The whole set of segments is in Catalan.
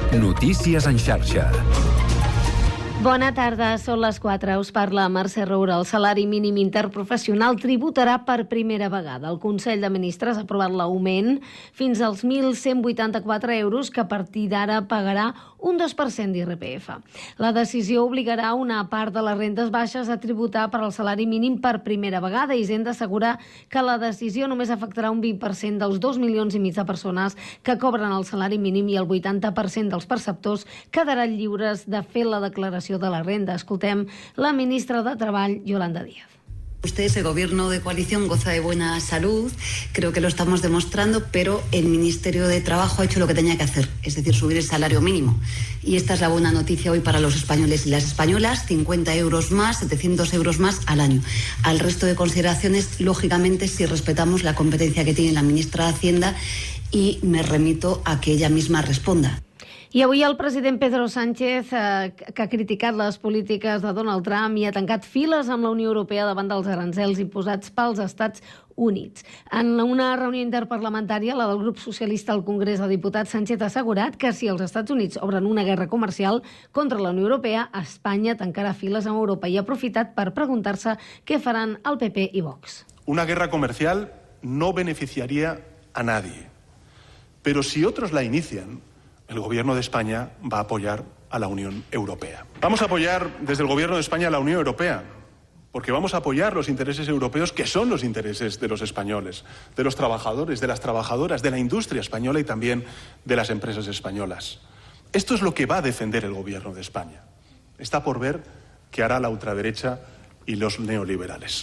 Notícies en xarxa. Bona tarda, són les 4. Us parla Mercè Roura. El salari mínim interprofessional tributarà per primera vegada. El Consell de Ministres ha aprovat l'augment fins als 1.184 euros, que a partir d'ara pagarà un 2% d'IRPF. La decisió obligarà una part de les rendes baixes a tributar per al salari mínim per primera vegada. Hisenda assegura que la decisió només afectarà un 20% dels 2,5 milions de persones que cobren el salari mínim i el 80% dels perceptors quedaran lliures de fer la declaració de la renda. Escoltem la ministra de Treball, Yolanda Díaz. Ustedes, el gobierno de coalición, goza de buena salud, creo que lo estamos demostrando, pero el Ministerio de Trabajo ha hecho lo que tenía que hacer, es decir, subir el salario mínimo. Y esta es la buena noticia hoy para los españoles y las españolas: 50 euros más, 700 euros más al año. Al resto de consideraciones, lógicamente, si respetamos la competencia que tiene la ministra de Hacienda, y me remito a que ella misma responda. I avui el president Pedro Sánchez, que ha criticat les polítiques de Donald Trump i ha tancat files amb la Unió Europea davant dels aranzels imposats pels Estats Units. En una reunió interparlamentària, la del grup socialista al Congrés de Diputats, Sánchez ha assegurat que si els Estats Units obren una guerra comercial contra la Unió Europea, Espanya tancarà files amb Europa, i ha aprofitat per preguntar-se què faran el PP i Vox. Una guerra comercial no beneficiaría a nadie, pero si otros la inician, el Gobierno de España va a apoyar a la Unión Europea. Vamos a apoyar desde el Gobierno de España a la Unión Europea, porque vamos a apoyar los intereses europeos, que son los intereses de los españoles, de los trabajadores, de las trabajadoras, de la industria española y también de las empresas españolas. Esto es lo que va a defender el Gobierno de España. Está por ver qué hará la ultraderecha y los neoliberales.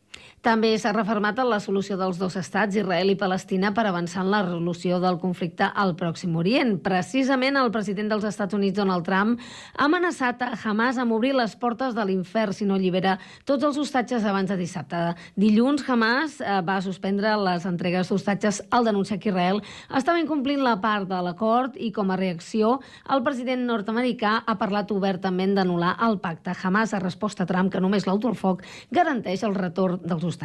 També s'ha refermat en la solució dels dos estats, Israel i Palestina, per avançar en la resolució del conflicte al Pròxim Orient. Precisament el president dels Estats Units, Donald Trump, ha amenaçat a Hamas amb obrir les portes de l'infern si no allibera tots els hostatges abans de dissabte. Dilluns, Hamas va suspendre les entregues d'hostatges al denunciar que Israel estava incomplint la part de l'acord, i com a reacció el president nord-americà ha parlat obertament d'anul·lar el pacte. Hamas ha respost a Trump que només l'alto el foc garanteix el retorn dels hostatges.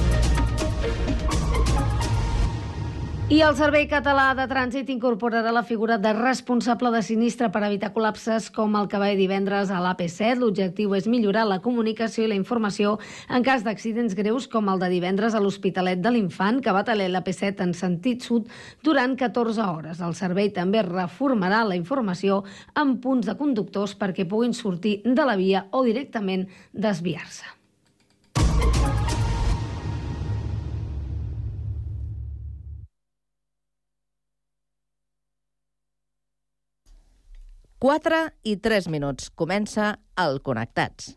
I el Servei Català de Trànsit incorporarà la figura de responsable de sinistre per evitar col·lapses com el que va divendres a l'AP7. L'objectiu és millorar la comunicació i la informació en cas d'accidents greus com el de divendres a l'Hospitalet de l'Infant, que va tallar l'AP7 en sentit sud durant 14 hores. El servei també reformarà la informació en punts de conductors perquè puguin sortir de la via o directament desviar-se. Quatre i 3 minuts. Comença el Connectats.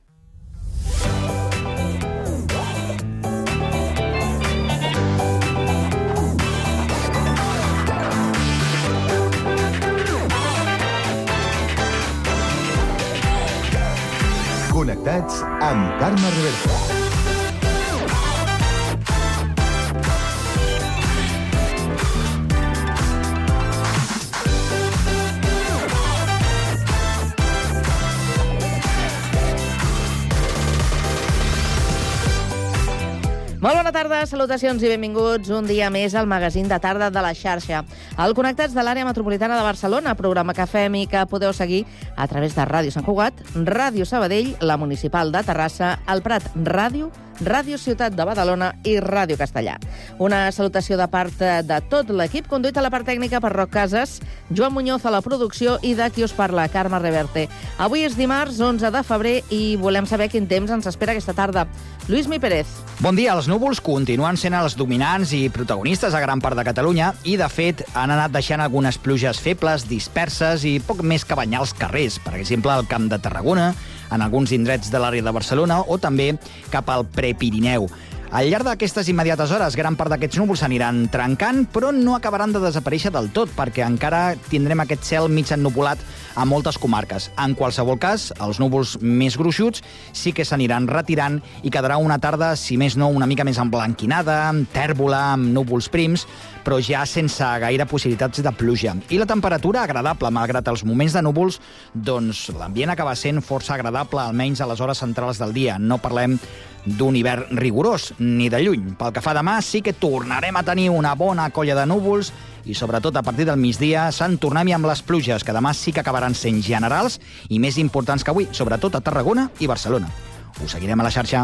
Connectats amb Carme Reverte. Molt bona tarda, salutacions i benvinguts un dia més al magazín de tarda de la xarxa. El Connectats de l'àrea metropolitana de Barcelona, programa que fem i que podeu seguir a través de Ràdio Sant Cugat, Ràdio Sabadell, la Municipal de Terrassa, el Prat Ràdio, Ràdio Ciutat de Badalona i Ràdio Castellà. Una salutació de part de tot l'equip, conduït a la part tècnica per Roc Casas, Joan Muñoz a la producció i de qui us parla, Carme Reverte. Avui és dimarts 11 de febrer i volem saber quin temps ens espera aquesta tarda. Lluís Mi Pérez. Bon dia. Els núvols continuen sent els dominants i protagonistes a gran part de Catalunya i, de fet, han anat deixant algunes pluges febles, disperses i poc més que banyar els carrers. Per exemple, al Camp de Tarragona, en alguns indrets de l'àrea de Barcelona o també cap al Prepirineu. Al llarg d'aquestes immediates hores, gran part d'aquests núvols s'aniran trencant, però no acabaran de desaparèixer del tot, perquè encara tindrem aquest cel mig ennuvolat a moltes comarques. En qualsevol cas, els núvols més gruixuts sí que s'aniran retirant i quedarà una tarda, si més no, una mica més emblanquinada, amb tèrbola, amb núvols prims, però ja sense gaire possibilitats de pluja. I la temperatura agradable, malgrat els moments de núvols, doncs l'ambient acaba sent força agradable, almenys a les hores centrals del dia. No parlem d'un hivern rigorós, ni de lluny. Pel que fa demà, sí que tornarem a tenir una bona colla de núvols i, sobretot, a partir del migdia, se'n tornem amb les pluges, que demà sí que acabaran sent generals i més importants que avui, sobretot a Tarragona i Barcelona. Us seguirem a la xarxa.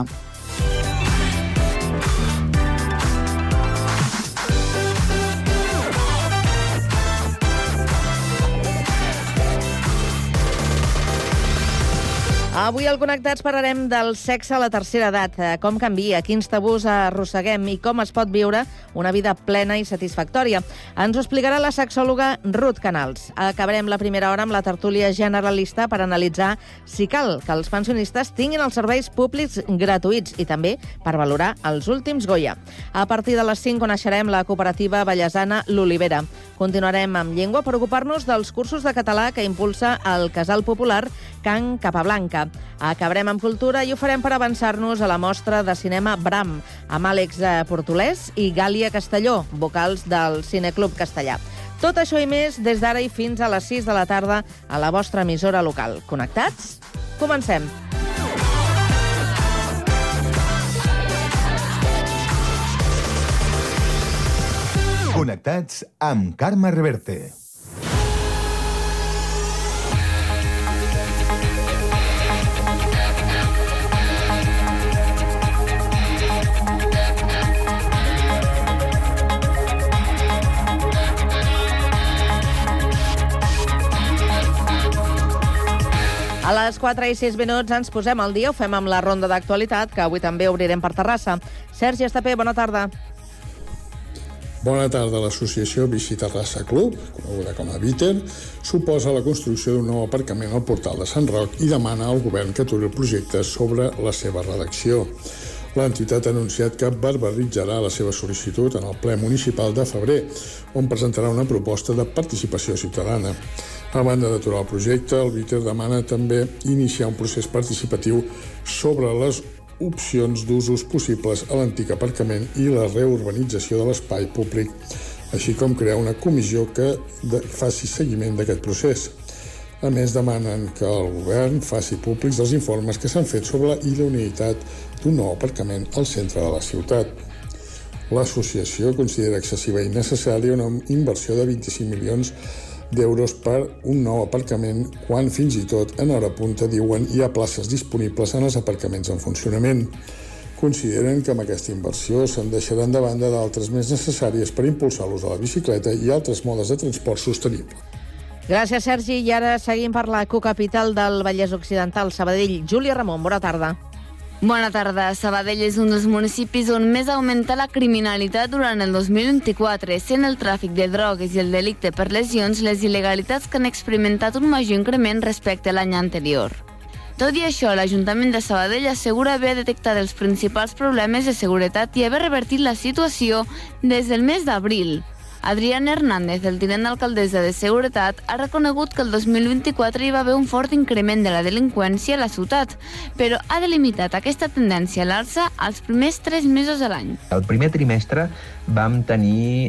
Avui al Connectats parlarem del sexe a la tercera edat, com canvia, quins tabús arrosseguem i com es pot viure una vida plena i satisfactòria. Ens ho explicarà la sexòloga Ruth Canals. Acabarem la primera hora amb la tertúlia generalista per analitzar si cal que els pensionistes tinguin els serveis públics gratuïts i també per valorar els últims Goya. A partir de les 5 coneixerem la cooperativa ballesana L'Olivera. Continuarem amb llengua per ocupar-nos dels cursos de català que impulsa el Casal Popular Can Capablanca. Acabarem amb cultura i ho farem per avançar-nos a la mostra de cinema Bram, amb Àlex Portolès i Gàlia Castelló, vocals del Cineclub Castellà. Tot això i més des d'ara i fins a les 6 de la tarda a la vostra emissora local. Connectats? Comencem! Connectats amb Carme Reverte. A les 4 i 6 minuts ens posem al dia, ho fem amb la ronda d'actualitat, que avui també obrirem per Terrassa. Sergi Estapé, bona tarda. Bona tarda. L'Associació Bici Terrassa Club, coneguda com a Biter, suposa la construcció d'un nou aparcament al portal de Sant Roc i demana al govern que aturi el projecte sobre la seva redacció. L'entitat ha anunciat que verbalitzarà la seva sol·licitud en el ple municipal de febrer, on presentarà una proposta de participació ciutadana. A banda d'aturar el projecte, el Biter demana també iniciar un procés participatiu sobre les opcions d'usos possibles a l'antic aparcament i la reurbanització de l'espai públic, així com crear una comissió que faci seguiment d'aquest procés. A més, demanen que el govern faci públics els informes que s'han fet sobre la idoneïtat d'un nou aparcament al centre de la ciutat. L'associació considera excessiva i necessària una inversió de 25 milions d'euros per un nou aparcament, quan fins i tot en hora punta, diuen, hi ha places disponibles en els aparcaments en funcionament. Consideren que amb aquesta inversió se'n deixaran de banda d'altres més necessàries per impulsar l'ús de la bicicleta i altres modes de transport sostenible. Gràcies, Sergi. I ara seguim per la cocapital del Vallès Occidental, Sabadell. Júlia Ramon, bona tarda. Bona tarda. Sabadell és un dels municipis on més ha augmentat la criminalitat durant el 2024, sent el tràfic de drogues i el delicte per lesions les il·legalitats que han experimentat un major increment respecte a l'any anterior. Tot i això, l'Ajuntament de Sabadell assegura haver detectat els principals problemes de seguretat i haver revertit la situació des del mes d'abril. Adrián Hernández, el tinent d'alcaldessa de Seguretat, ha reconegut que el 2024 hi va haver un fort increment de la delinqüència a la ciutat, però ha delimitat aquesta tendència a l'alça als primers 3 mesos de l'any. El primer trimestre vam tenir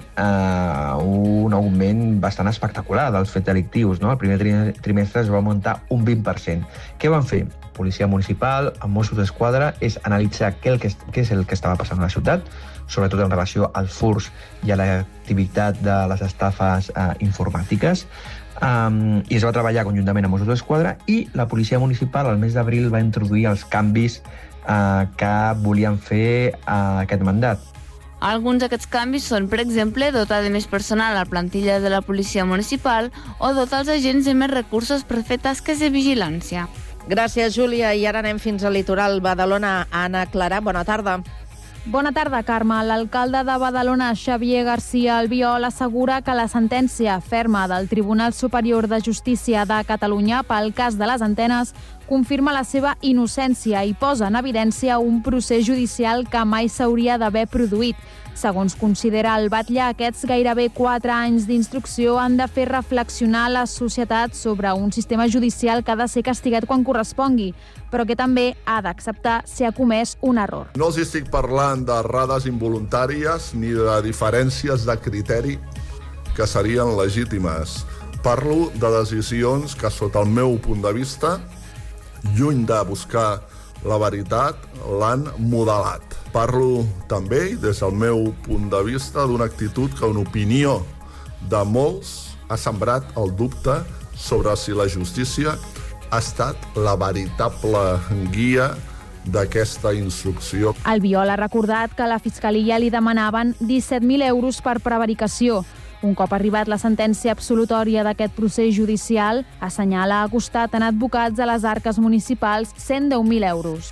un augment bastant espectacular dels fets delictius, no? El primer trimestre es va augmentar un 20%. Què van fer? Policia Municipal, amb Mossos d'Esquadra, és analitzar què és el que estava passant a la ciutat, sobretot en relació als furts i a l'activitat de les estafes informàtiques, i es va treballar conjuntament amb Mossos d'Esquadra, i la Policia Municipal al mes d'abril va introduir els canvis que volien fer aquest mandat. Alguns d'aquests canvis són, per exemple, dotar de més personal a la plantilla de la Policia Municipal o dotar els agents de més recursos per fer tasques de vigilància. Gràcies, Júlia. I ara anem fins al litoral Badalona. Anna Clara, bona tarda. Bona tarda, Carme. L'alcalde de Badalona, Xavier García Albiol, assegura que la sentència ferma del Tribunal Superior de Justícia de Catalunya pel cas de les antenes confirma la seva innocència i posa en evidència un procés judicial que mai s'hauria d'haver produït. Segons considera el batlle, aquests gairebé 4 anys d'instrucció han de fer reflexionar la societat sobre un sistema judicial que ha de ser castigat quan correspongui, però que també ha d'acceptar si ha comès un error. No els estic parlant d'errades involuntàries ni de diferències de criteri que serien legítimes. Parlo de decisions que, sota el meu punt de vista, lluny de buscar la veritat, l'han modelat. Parlo també, des del meu punt de vista, d'una actitud que, en opinió de molts, ha sembrat el dubte sobre si la justícia ha estat la veritable guia d'aquesta instrucció. Albiol ha recordat que a la Fiscalia li demanaven 17.000 euros per prevaricació. Un cop arribat la sentència absolutòria d'aquest procés judicial, assenyala ha costat en advocats a les arques municipals 110.000 euros.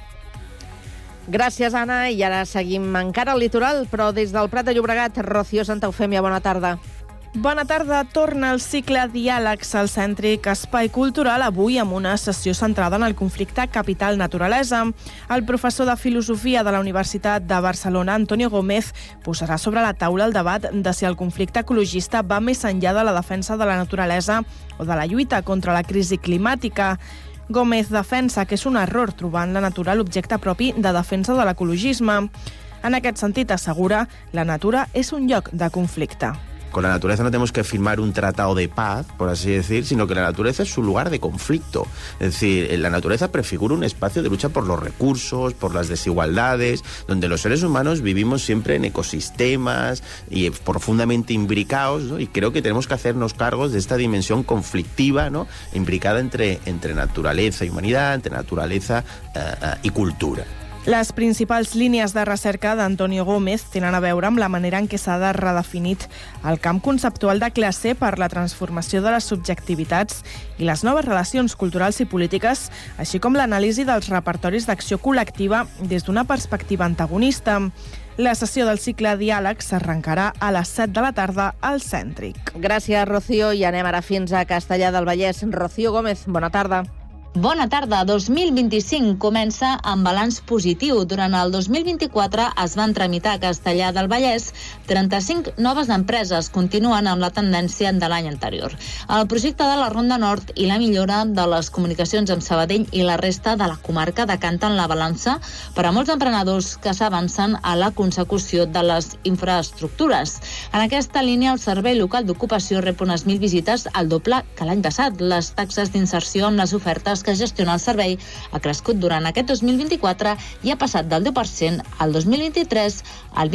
Gràcies, Anna. I ara seguim encara al litoral, però des del Prat de Llobregat. Rocío Santa Eufèmia, bona tarda. Bona tarda. Torna el cicle Diàlegs al Cèntric Espai Cultural, avui amb una sessió centrada en el conflicte capital-naturalesa. El professor de Filosofia de la Universitat de Barcelona, Antonio Gómez, posarà sobre la taula el debat de si el conflicte ecologista va més enllà de la defensa de la naturalesa o de la lluita contra la crisi climàtica. Gómez defensa que és un error trobar en la natura l'objecte propi de defensa de l'ecologisme. En aquest sentit, assegura, la natura és un lloc de conflicte. Con la naturaleza no tenemos que firmar un tratado de paz, por así decir, sino que la naturaleza es su lugar de conflicto. Es decir, la naturaleza prefigura un espacio de lucha por los recursos, por las desigualdades, donde los seres humanos vivimos siempre en ecosistemas y profundamente imbricados, ¿no? Y creo que tenemos que hacernos cargos de esta dimensión conflictiva, ¿no? Imbricada entre naturaleza y humanidad, entre naturaleza y cultura. Les principals línies de recerca d'Antonio Gómez tenen a veure amb la manera en què s'ha de redefinir el camp conceptual de classe per la transformació de les subjectivitats i les noves relacions culturals i polítiques, així com l'anàlisi dels repertoris d'acció col·lectiva des d'una perspectiva antagonista. La sessió del cicle Diàleg s'arrencarà a les 7 de la tarda al Cèntric. Gràcies, Rocío. I anem ara fins a Castellar del Vallès. Rocío Gómez, bona tarda. Bona tarda. 2025 comença amb balanç positiu. Durant el 2024 es van tramitar a Castellar del Vallès 35 noves empreses, continuen amb la tendència de l'any anterior. El projecte de la Ronda Nord i la millora de les comunicacions amb Sabadell i la resta de la comarca decanten la balança per a molts emprenedors que s'avancen a la consecució de les infraestructures. En aquesta línia, el Servei Local d'Ocupació rep unes 1.000 visites, al doble que l'any passat. Les taxes d'inserció amb les ofertes que gestiona el servei ha crescut durant aquest 2024 i ha passat del 10% al 2023 al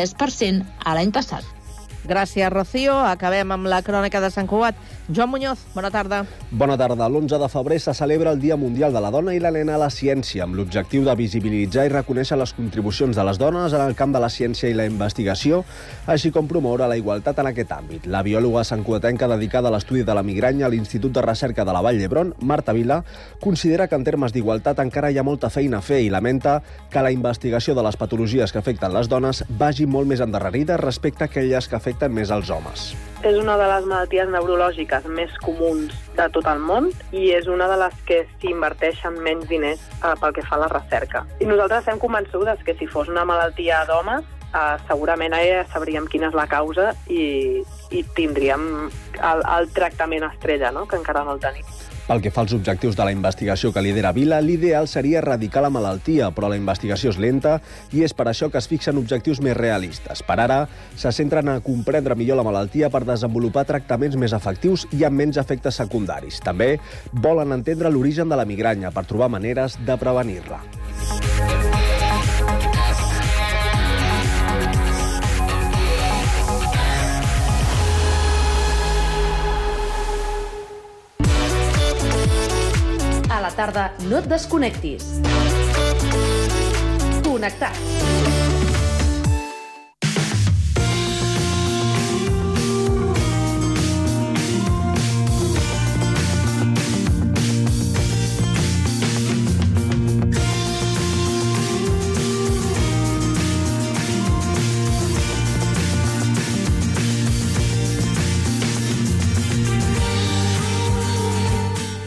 23% a l'any passat. Gràcies, Rocío. Acabem amb la crònica de Sant Cugat. Joan Muñoz, bona tarda. Bona tarda. L'11 de febrer se celebra el Dia Mundial de la Dona i la Nena a la Ciència, amb l'objectiu de visibilitzar i reconèixer les contribucions de les dones en el camp de la ciència i la investigació, així com promoure la igualtat en aquest àmbit. La biòloga santcugatenca dedicada a l'estudi de la migranya a l'Institut de Recerca de la Vall d'Hebron, Marta Vila, considera que en termes d'igualtat encara hi ha molta feina a fer i lamenta que la investigació de les patologies que afecten les dones vagi molt més endarrerida respecte a aquelles que afecten més als homes. És una de les malalties neurològiques més comuns de tot el món i és una de les que s'inverteixen menys diners pel que fa a la recerca. I nosaltres estem convençudes que si fos una malaltia d'homes, segurament ja sabríem quina és la causa i tindríem el tractament estrella, no? Que encara no el tenim. Pel que fa als objectius de la investigació que lidera Vila, l'ideal seria erradicar la malaltia, però la investigació és lenta i és per això que es fixen objectius més realistes. Per ara, se centren a comprendre millor la malaltia per desenvolupar tractaments més efectius i amb menys efectes secundaris. També volen entendre l'origen de la migranya per trobar maneres de prevenir-la. A la tarda no et desconnectis. Connectats.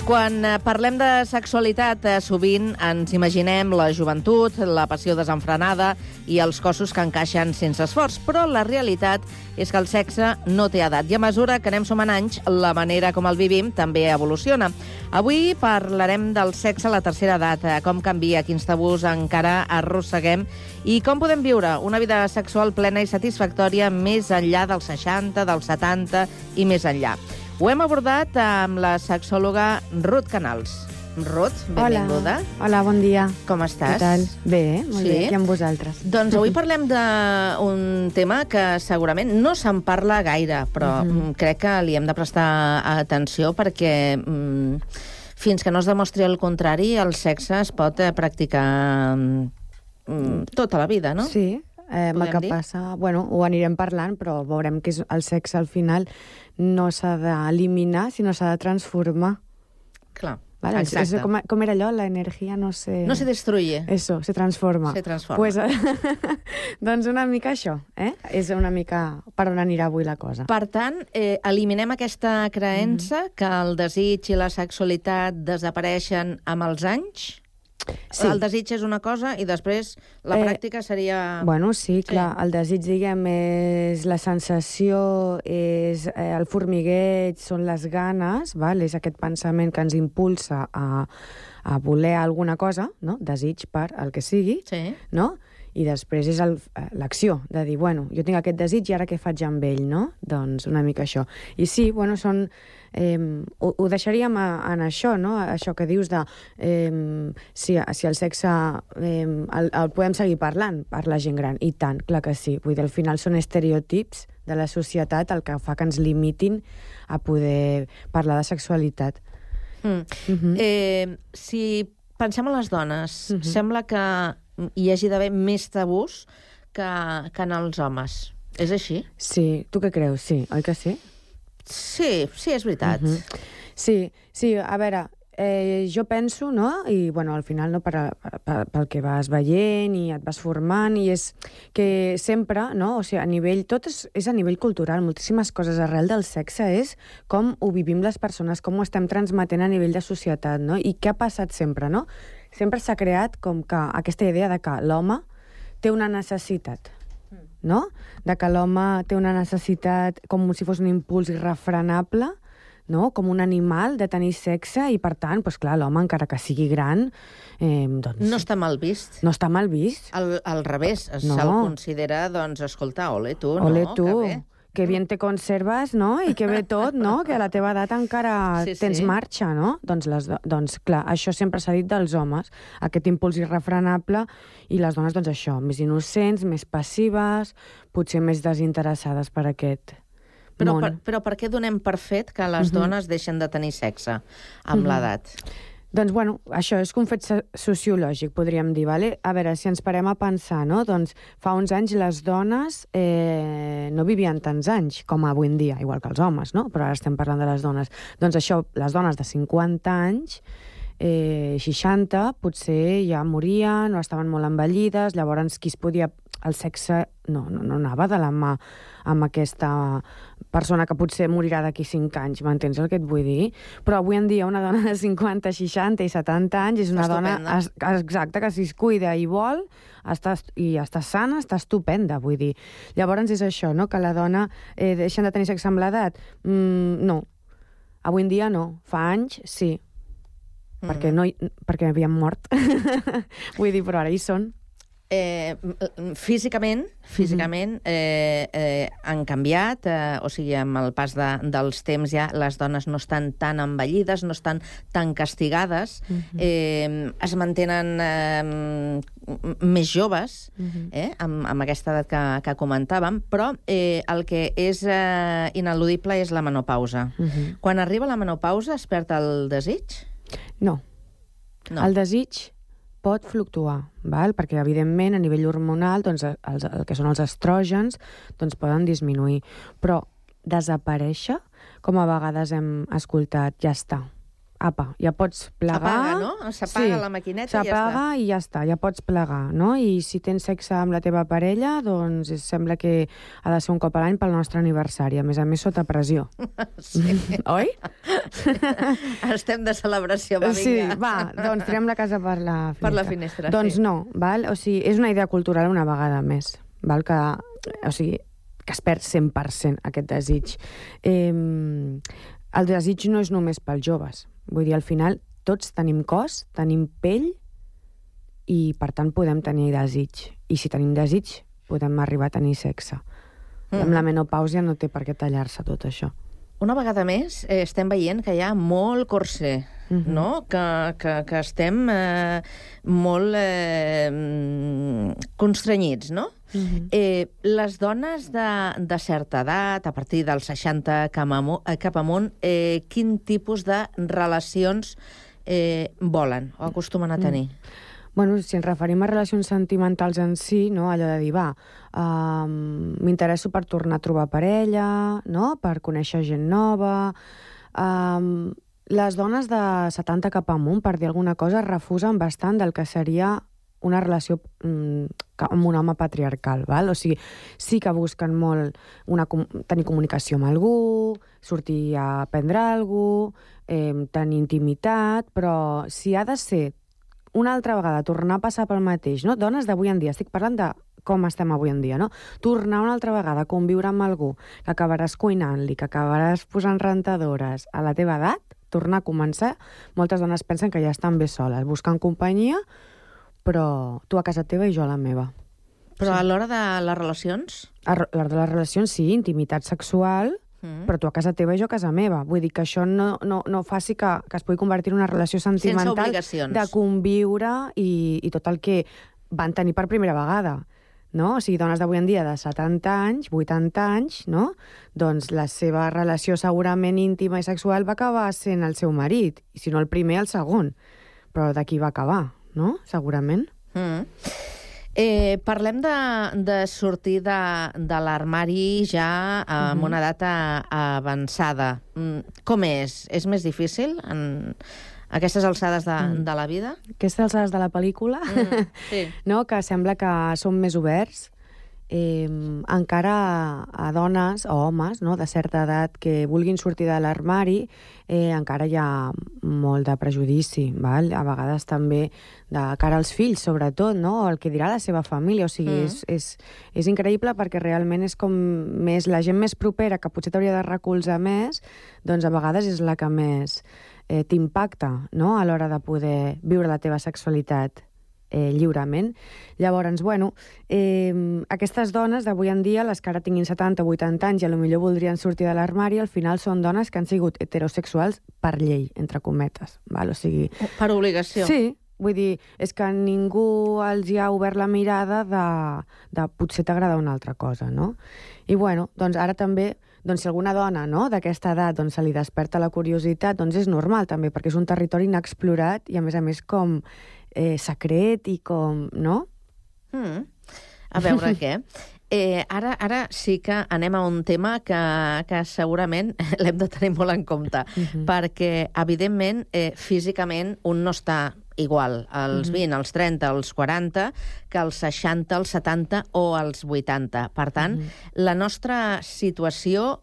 Quan parlem de sexualitat, sovint ens imaginem la joventut, la passió desenfrenada i els cossos que encaixen sense esforç, però la realitat és que el sexe no té edat i a mesura que anem sumant anys, la manera com el vivim també evoluciona. Avui parlarem del sexe a la tercera edat, com canvia, quins tabús encara arrosseguem i com podem viure una vida sexual plena i satisfactòria més enllà dels 60, dels 70 i més enllà. Ho hem abordat amb la sexòloga Ruth Canals. Ruth, benvinguda. Hola, bon dia. Com estàs? Què tal? Bé, molt bé, aquí amb vosaltres. Doncs avui parlem d'un tema que segurament no se'n parla gaire, però crec que li hem de prestar atenció perquè fins que no es demostri el contrari, el sexe es pot practicar tota la vida, no? Sí. El que passa, bueno, ho anirem parlant, però veurem que el sexe al final no s'ha d'eliminar, sinó s'ha de transformar. Clar, ¿vale? exacte. Com era allò? La energia no se... No se destruye. Eso, se transforma. Se transforma. Pues, doncs una mica això, És una mica per on anirà avui la cosa. Per tant, eliminem aquesta creença que el desig i la sexualitat desapareixen amb els anys? Sí. El desig és una cosa i després la pràctica seria... Bueno, sí, clar. El desig, diguem, és la sensació, és el formigueig, són les ganes, val? És aquest pensament que ens impulsa a voler alguna cosa, no? Desig per el que sigui, no? I després és l'acció, de dir, bueno, jo tinc aquest desig i ara què faig amb ell, no? Doncs una mica això. I sí, bueno, són... ho deixaríem en això, no? Això que dius de si el sexe el podem seguir parlant per la gent gran. I tant, clar que sí. Vull dir, al final són estereotips de la societat el que fa que ens limitin a poder parlar de sexualitat. Si pensem en les dones, sembla que hi hagi d'haver més tabús que en els homes. És així? Sí. Tu què creus? Sí. Oi que sí? Sí, és veritat. Sí, a veure, jo penso, no? I, bueno, al final, no, pel que vas veient i et vas formant, i és que sempre, no? O sigui, a nivell... Tot és a nivell cultural, moltíssimes coses arrel del sexe és com ho vivim les persones, com ho estem transmetent a nivell de societat, no? I què ha passat sempre, no? Sempre s'ha creat com que aquesta idea de que l'home té una necessitat, no? De que l'home té una necessitat com si fos un impuls irrefrenable, no? Com un animal de tenir sexe, i per tant, doncs clar, l'home, encara que sigui gran, doncs... No està mal vist. No està mal vist. Al revés, se'l considera, doncs, escolta, ole tu, no? Ole tu, que bien te conserves, no? I que bé tot, no? Que a la teva edat encara tens marxa, no? Doncs clar, això sempre s'ha dit dels homes, aquest impuls irrefrenable, i les dones, doncs això, més innocents, més passives, potser més desinteressades per aquest món. Però per què donem per fet que les dones deixen de tenir sexe amb l'edat? Doncs, bueno, això és un fet sociològic, podríem dir, vale? A veure, si ens parem a pensar, no? Doncs fa uns anys les dones no vivien tants anys com avui en dia, igual que els homes, no? Però ara estem parlant de les dones. Doncs això, les dones de 50 anys, 60, potser ja morien o estaven molt envellides, llavors qui es podia... El sexe no anava de la mà amb aquesta persona que potser morirà d'aquí 5 anys, m'entens el que et vull dir? Però avui en dia una dona de 50, 60 i 70 anys és una dona exacta, que si es cuida i vol i està sana, està estupenda, vull dir. Llavors és això, no? Que la dona deixa de tenir sexe amb l'edat? No. Avui en dia no. Fa anys, sí. Perquè havien mort. Vull dir, però ara hi són. Físicament han canviat, o sigui, amb el pas dels temps ja les dones no estan tan envellides, no estan tan castigades, es mantenen més joves, amb aquesta edat que comentàvem, però el que és ineludible és la menopausa. Quan arriba la menopausa es perd el desig? No. El desig pot fluctuar, val? Perquè, evidentment, a nivell hormonal, doncs, el que són els estrògens doncs, poden disminuir. Però desaparèixer, com a vegades hem escoltat, ja està. apa, ja pots plegar... Apaga, no? S'apaga la maquineta i ja està. S'apaga i ja està, ja pots plegar, no? I si tens sexe amb la teva parella, doncs sembla que ha de ser un cop a l'any pel nostre aniversari, a més sota pressió. Sí. Oi? Estem de celebració, va, vinga. Sí, va, doncs tirem la casa per la finestra. Per la finestra, doncs sí. no, val? O sigui, és una idea cultural una vegada més, val? O sigui, que es perd 100% aquest desig. El desig no és només pels joves. Vull dir, al final, tots tenim cos, tenim pell, i, per tant, podem tenir desig. I si tenim desig, podem arribar a tenir sexe. Amb la menopàusia no té per què tallar-se tot això. Una vegada més, estem veient que hi ha molt corsé, no? Que estem molt constrenyits, no? Les dones de certa edat, a partir dels 60 cap amunt, quin tipus de relacions volen o acostumen a tenir? Bueno, si ens referim a relacions sentimentals en si, no? Allò de dir, m'interesso per tornar a trobar parella, no? Per conèixer gent nova. Les dones de 70 cap amunt, per dir alguna cosa, refusen bastant del que seria una relació amb un home patriarcal, val? O sigui, sí que busquen molt tenir comunicació amb algú, sortir a prendre alguna cosa, tenir intimitat, però si ha de ser una altra vegada tornar a passar pel mateix, no? Dones d'avui en dia, estic parlant de com estem avui en dia, no? Tornar una altra vegada a conviure amb algú que acabaràs cuinant-li, que acabaràs posant rentadores a la teva edat, tornar a començar, moltes dones pensen que ja estan bé soles, buscant companyia, però tu a casa teva i jo a la meva. Però a l'hora de les relacions? A l'hora de les relacions, sí, intimitat sexual, però tu a casa teva i jo a casa meva. Vull dir que això no faci que es pugui convertir en una relació sentimental sense obligacions, de conviure i tot el que van tenir per primera vegada. No? O sigui, dones d'avui en dia de 70 anys, 80 anys, no? Doncs la seva relació segurament íntima i sexual va acabar sent el seu marit, i si no el primer, el segon. Però d'aquí va acabar, no? Segurament. Parlem de sortir de l'armari ja amb una edat avançada. Com és? És més difícil en aquestes alçades de la vida? Aquestes alçades de la pel·lícula, sí. No? Que sembla que som més oberts. Encara a dones o homes, no? De certa edat que vulguin sortir de l'armari, encara hi ha molt de prejudici, val? A vegades també de cara als fills, sobretot, no? El que dirà la seva família. O sigui, és increïble perquè realment és com més la gent més propera, que potser t'hauria de recolzar més, doncs a vegades és la que més t'impacta, no? A l'hora de poder viure la teva sexualitat lliurement. Llavors, bueno, aquestes dones d'avui en dia, les que ara tinguin 70 o 80 anys i potser voldrien sortir de l'armari, al final són dones que han sigut heterosexuals per llei, entre cometes. Val? O sigui, per obligació. Sí, vull dir, és que ningú els hi ha obert la mirada de potser t'agrada una altra cosa, no? I bueno, doncs ara també, doncs si alguna dona, no, d'aquesta edat doncs, se li desperta la curiositat, doncs és normal també, perquè és un territori inexplorat i a més com secret i com... no? A veure què. Ara sí que anem a un tema que segurament l'hem de tenir molt en compte, perquè, evidentment, físicament un no està igual als 20, als 30, als 40, que als 60, als 70 o als 80. Per tant, la nostra situació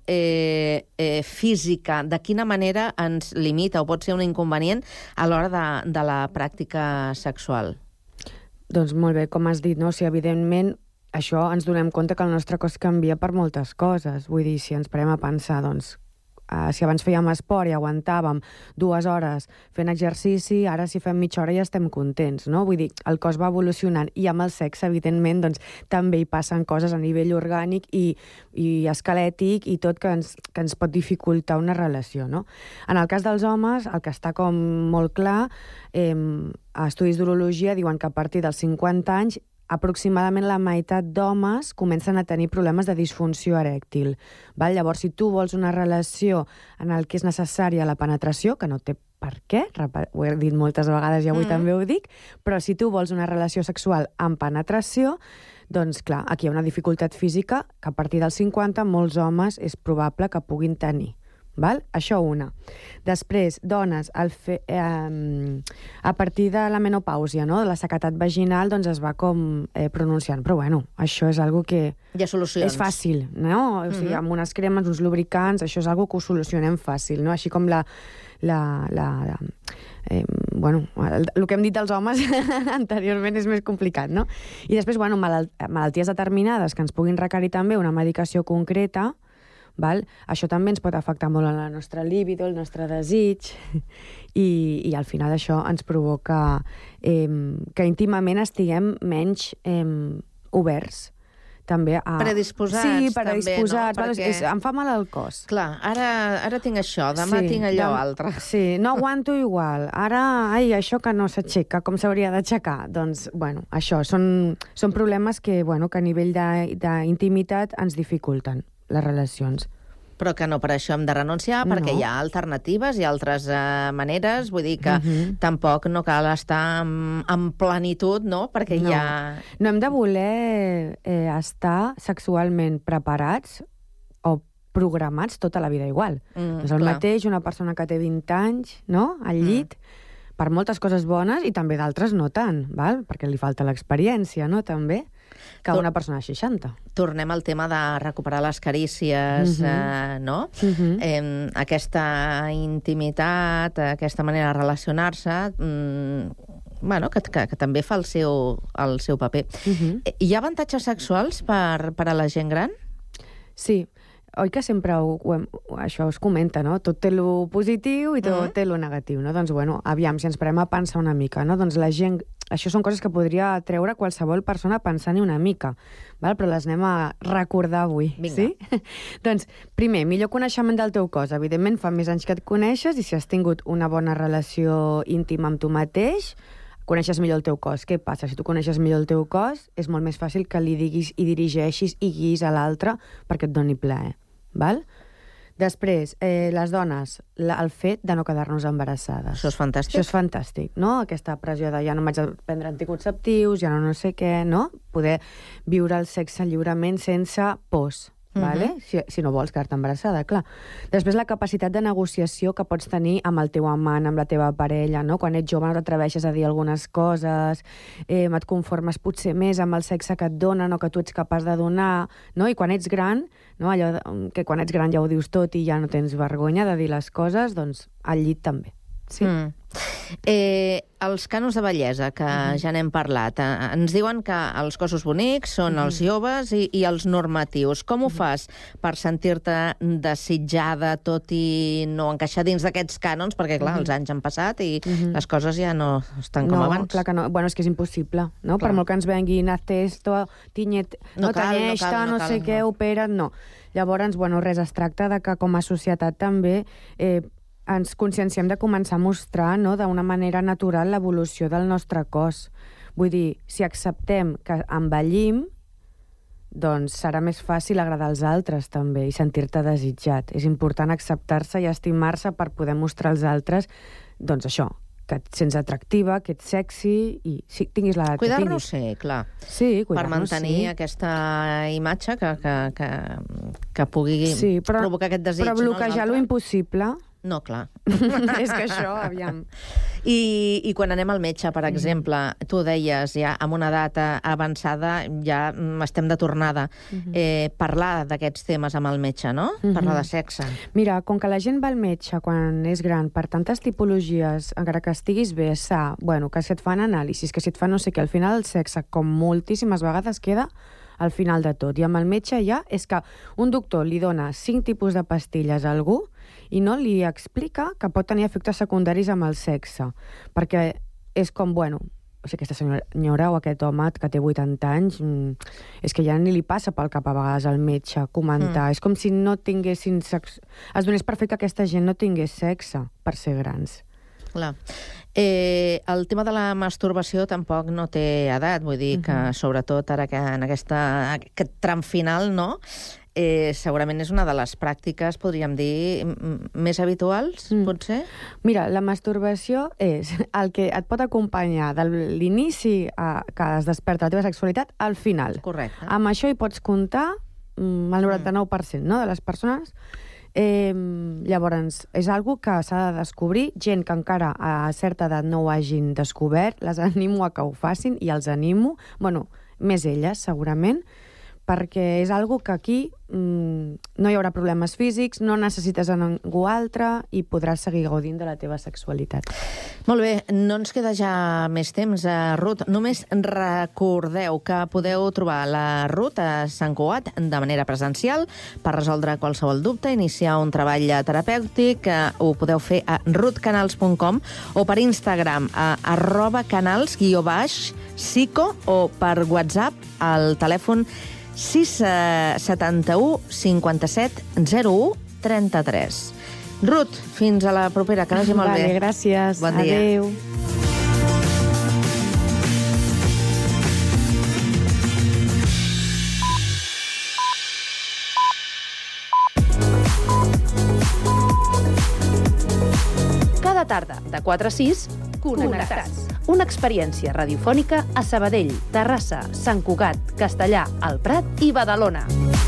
física, de quina manera ens limita o pot ser un inconvenient a l'hora de la pràctica sexual? Doncs molt bé, com has dit, no? O sigui, evidentment, això ens donem compte que el nostre cos canvia per moltes coses. Vull dir, si ens parem a pensar, doncs, si abans fèiem esport i aguantàvem 2 hores fent exercici, ara si fem mitja hora ja estem contents, no? Vull dir, el cos va evolucionant i amb el sexe, evidentment, doncs, també hi passen coses a nivell orgànic i esquelètic i tot que ens pot dificultar una relació, no? En el cas dels homes, el que està com molt clar, a estudis d'urologia diuen que a partir dels 50 anys aproximadament la meitat d'homes comencen a tenir problemes de disfunció erèctil. Val? Llavors, si tu vols una relació en el que és necessària la penetració, que no té per què, ho he dit moltes vegades i avui també ho dic, però si tu vols una relació sexual amb penetració, doncs clar, aquí hi ha una dificultat física que a partir dels 50 molts homes és probable que puguin tenir. val? Això una. Després, dones, a partir de la menopàusia, no? De la sequedat vaginal, doncs es va com pronunciant. Però bueno, això és algo que... Hi ha solucions. És fàcil, no? O sigui, amb unes cremes, uns lubricants, això és algo que ho solucionem fàcil, no? Així com bueno, el que hem dit dels homes anteriorment és més complicat, no? I després, bueno, malalties determinades que ens puguin requerir també una medicació concreta, val? Això també ens pot afectar molt en la nostra libido, el nostre desig, i al final això ens provoca que íntimament estiguem menys oberts. També predisposats. Sí, predisposats. També, no? Perquè... Em fa mal al cos. Clar, ara tinc això, demà tinc allò altre. Sí, no aguanto igual. Ara, això que no s'aixeca, com s'hauria d'aixecar? Doncs, bueno, això, són problemes que a nivell d'intimitat ens dificulten les relacions. Però que no per això hem de renunciar, perquè hi ha alternatives, hi ha altres maneres, vull dir que tampoc no cal estar en plenitud, no? Perquè hi ha... No hem de voler estar sexualment preparats o programats tota la vida igual. És el mateix una persona que té 20 anys, no?, al llit, per moltes coses bones i també d'altres no tant, val? Perquè li falta l'experiència, no?, també, que una persona de 60. Tornem al tema de recuperar les carícies, no? Aquesta intimitat, aquesta manera de relacionar-se, que també fa el seu paper. Hi ha avantatges sexuals per a la gent gran? Sí. Oi que sempre això es comenta, no? Tot té lo positiu i tot té lo negatiu, no? Doncs, aviam, si ens parem a pensar una mica, no? Doncs la gent... Això són coses que podria treure qualsevol persona pensant-hi una mica, val? Però les anem a recordar avui, sí? Doncs, primer, millor coneixement del teu cos. Evidentment, fa més anys que et coneixes i si has tingut una bona relació íntima amb tu mateix, coneixes millor el teu cos. Què passa? Si tu coneixes millor el teu cos, és molt més fàcil que li diguis i dirigeixis i guiïs a l'altre perquè et doni plaer, val? Després, les dones, el fet de no quedar-nos embarassades. Això és fantàstic. Això és fantàstic, no? Aquesta pressió de ja no m'haig de prendre anticonceptius, ja no sé què, no? Poder viure el sexe lliurement sense pors. Vale? Si no vols quedar-te embarassada, clar. Després, la capacitat de negociació que pots tenir amb el teu amant, amb la teva parella, no? Quan ets jove no t'atreveixes a dir algunes coses, et conformes potser més amb el sexe que et donen o que tu ets capaç de donar, no? I quan ets gran, no? Allò que quan ets gran ja ho dius tot i ja no tens vergonya de dir les coses, doncs al llit també. Sí. Els cànons de bellesa, que ja n'hem parlat, ens diuen que els cossos bonics són els joves i els normatius. Com ho fas per sentir-te desitjada tot i no encaixar dins d'aquests cànons? Perquè, clar, els anys han passat i les coses ja no estan com abans. No, clar que no. Bueno, és que és impossible, no? Per molt que ens venguin, haz esto, tanyeix-te, no sé què, opera't, no. Llavors, res, es tracta de que com a societat també ens conscienciem de començar a mostrar, no, d'una manera natural l'evolució del nostre cos. Vull dir, si acceptem que envellim, doncs serà més fàcil agradar als altres també i sentir-te desitjat. És important acceptar-se i estimar-se per poder mostrar als altres, doncs això, que et sents atractiva, que ets sexy i si tinguis l'edat que tinguis. Cuidar-nos, sí, clar. Sí, cuidar-nos, per mantenir aquesta imatge que pugui provocar aquest desig. Però bloquejar lo impossible... No, clar. És que això, aviam. I quan anem al metge, per exemple, tu deies ja amb una data avançada ja estem de tornada. Parlar d'aquests temes amb el metge, no? Parlar de sexe. Mira, com que la gent va al metge quan és gran per tantes tipologies, encara que estiguis bé, sa, que si et fan anàlisis, que si et fan no sé què, al final el sexe, com moltíssimes vegades, queda al final de tot. I amb el metge ja és que un doctor li dona 5 tipus de pastilles a algú i no li explica que pot tenir efectes secundaris amb el sexe. Perquè és com, o sigui, aquesta senyora o aquest home que té 80 anys, és que ja ni li passa pel cap a vegades al metge comentar. És com si no tinguessin sexe. Es donés per fet que aquesta gent no tingués sexe per ser grans. Clar. El tema de la masturbació tampoc no té edat, vull dir que sobretot ara que en aquest tram final, no? Segurament és una de les pràctiques, podríem dir, més habituals, potser? Mira, la masturbació és el que et pot acompanyar de l'inici que es desperta la teva sexualitat al final. Correcte. Amb això hi pots comptar el 99%, no?, de les persones Llavors, és algo que s'ha de descobrir. Gent que encara a certa edat no ho hagin descobert, les animo a que ho facin i els animo, bueno, més elles, segurament, perquè és algo que aquí no hi haurà problemes físics, no necessites a ningú altre i podràs seguir gaudint de la teva sexualitat. Molt bé, no ens queda ja més temps, Ruth. Només recordeu que podeu trobar la Ruth a Sant Cugat de manera presencial per resoldre qualsevol dubte, iniciar un treball terapèutic. Ho podeu fer a ruthcanals.com o per Instagram a @canals_psico o per WhatsApp al telèfon 671 57 01 33. Ruth, fins a la propera, que vagi molt bé. Vale, gràcies. Bon dia. Adéu. Cada tarda, de 4 a 6, Connectats. Una experiència radiofònica a Sabadell, Terrassa, Sant Cugat, Castellà, el Prat i Badalona.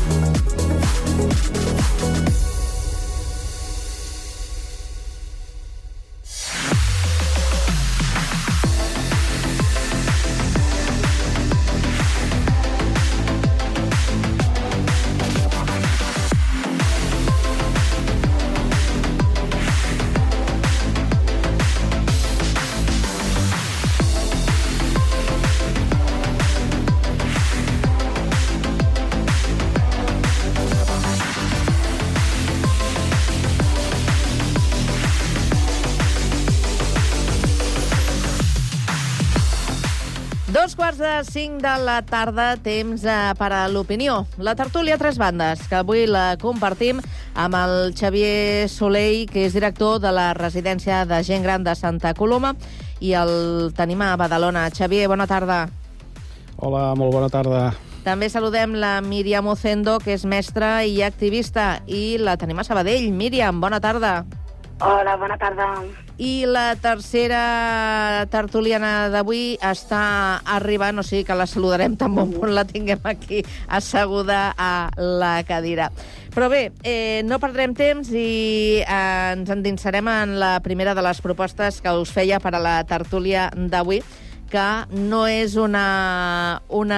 Dos quarts de 5 de la tarda, temps per a l'opinió. La tertúlia a tres bandes, que avui la compartim amb el Xavier Soleil, que és director de la residència de gent gran de Santa Coloma, i el tenim a Badalona. Xavier, bona tarda. Hola, molt bona tarda. També saludem la Míriam Ocendo, que és mestra i activista, i la tenim a Sabadell. Míriam, bona tarda. Hola, bona tarda. I la tercera tertuliana d'avui està arribant, o sigui que la saludarem tan bon punt la tinguem aquí asseguda a la cadira. Però bé, no perdrem temps i ens endinsarem en la primera de les propostes que us feia per a la tertúlia d'avui, que no és una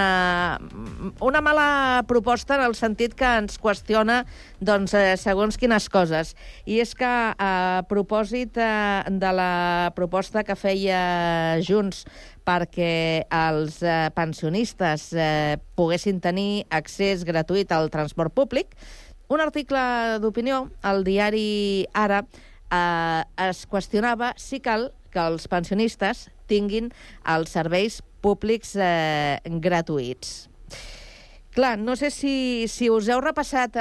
mala proposta en el sentit que ens qüestiona segons quines coses. I és que a propòsit de la proposta que feia Junts perquè els pensionistes poguessin tenir accés gratuït al transport públic, un article d'opinió al diari Ara es qüestionava si cal que els pensionistes tinguin els serveis públics gratuïts. Clar, no sé si us heu repassat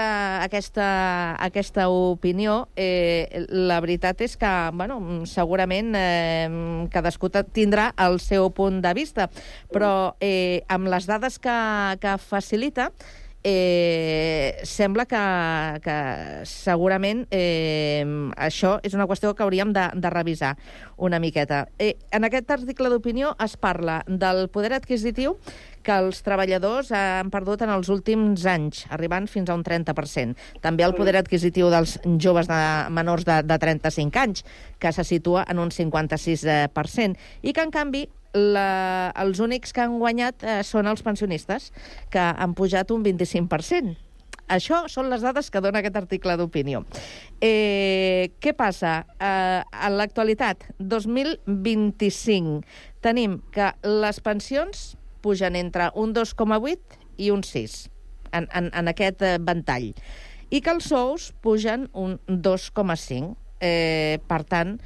aquesta opinió. La veritat és que, segurament cadascú tindrà el seu punt de vista, però amb les dades que facilita, sembla que segurament això és una qüestió que hauríem de revisar una miqueta. En aquest article d'opinió es parla del poder adquisitiu que els treballadors han perdut en els últims anys, arribant fins a un 30%. També el poder adquisitiu dels joves menors de 35 anys, que se situa en un 56%, i que, en canvi, els únics que han guanyat són els pensionistes, que han pujat un 25%. Això són les dades que dona aquest article d'opinió. Què passa? En l'actualitat, 2025, tenim que les pensions pugen entre un 2,8 i un 6 en aquest ventall, i que els sous pugen un 2,5. Per tant,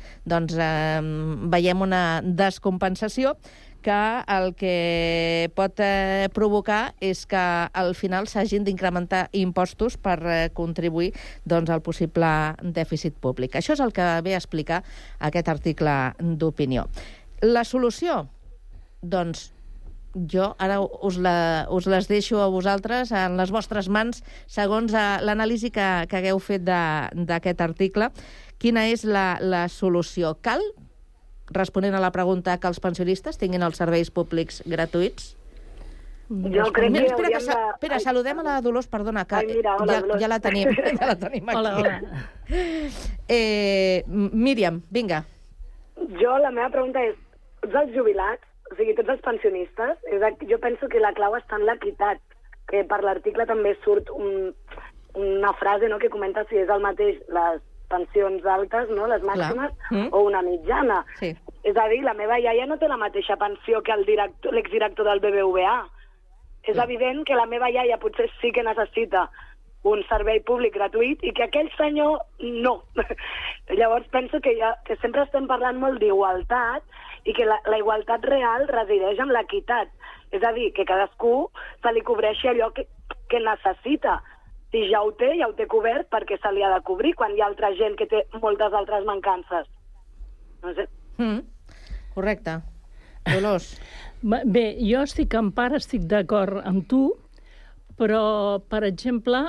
veiem una descompensació que el que pot provocar és que al final s'hagin d'incrementar impostos per contribuir al possible dèficit públic. Això és el que ve a explicar aquest article d'opinió. La solució? Doncs jo ara us les deixo a vosaltres, en les vostres mans, segons l'anàlisi que hagueu fet d'aquest article. Quina és la solució? Cal, responent a la pregunta, que els pensionistes tinguin els serveis públics gratuïts? Jo crec que hauríem de... Espera, saludem a la Dolors, perdona, que ja la tenim aquí. Hola. Míriam, vinga. Jo, la meva pregunta és, tots els jubilats, o sigui, tots els pensionistes, jo penso que la clau està en l'equitat, que per l'article també surt una frase que comenta si és el mateix les pensions altes, les màximes, o una mitjana. Sí. És a dir, la meva iaia no té la mateixa pensió que l'exdirector del BBVA. És evident que la meva iaia potser sí que necessita un servei públic gratuït i que aquell senyor no. Llavors penso que sempre estem parlant molt d'igualtat i que la igualtat real resideix en l'equitat. És a dir, que cadascú se li cobreixi allò que necessita. Si ja ho té cobert, perquè se li ha de cobrir quan hi ha altra gent que té moltes altres mancances. No sé. Correcte. Dolors. Bé, jo en part estic d'acord amb tu, però, per exemple,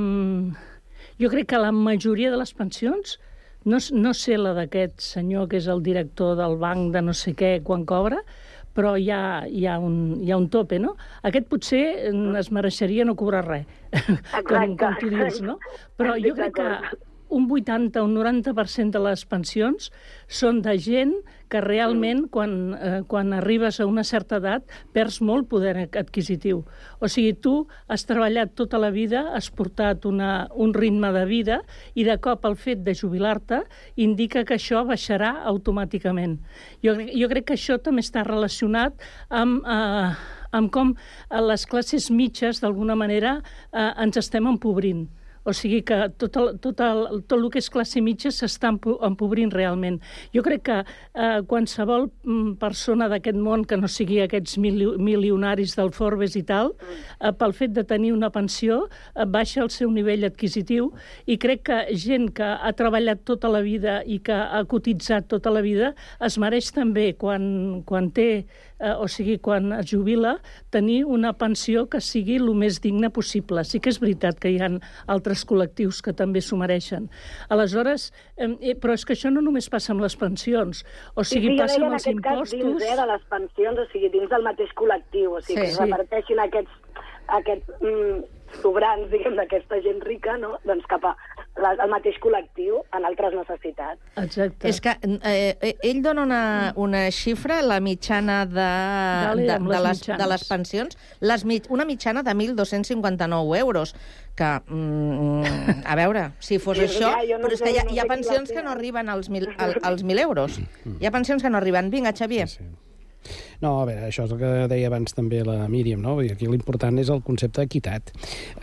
jo crec que la majoria de les pensions, no sé la d'aquest senyor que és el director del banc de no sé què quan cobra, però hi ha un tope, no? Aquest potser es mereixeria no cobrar res, com tu dius, no? Però jo crec que un 80 o un 90% de les pensions són de gent que realment, quan arribes a una certa edat, perds molt poder adquisitiu. O sigui, tu has treballat tota la vida, has portat un ritme de vida i de cop el fet de jubilar-te indica que això baixarà automàticament. Jo crec que això també està relacionat amb com les classes mitges, d'alguna manera, ens estem empobrint. O sigui que tot el que és classe mitja s'està empobrint realment. Jo crec que qualsevol persona d'aquest món que no sigui aquests milionaris del Forbes i tal, pel fet de tenir una pensió, baixa el seu nivell adquisitiu i crec que gent que ha treballat tota la vida i que ha cotitzat tota la vida es mereix també, quan té, o sigui, quan es jubila, tenir una pensió que sigui el més digna possible. Sí que és veritat que hi ha altres col·lectius que també s'ho mereixen. Aleshores, però és que això no només passa amb les pensions, o sigui, passa amb els impostos... Dins de les pensions, o sigui, dins del mateix col·lectiu, o sigui, que es reparteixin aquests sobrants, diguem, d'aquesta gent rica, no? Doncs cap al mateix col·lectiu, en altres necessitats. Exacte. És que ell dona una xifra, la mitjana de les pensions, una mitjana de 1.259 euros, que, a veure, si fos això, però és que hi ha pensions que no arriben als 1.000 euros. Hi ha pensions que no arriben. Vinga, Xavier. No, a veure, això és el que deia abans també la Míriam, no? Aquí l'important és el concepte d'equitat.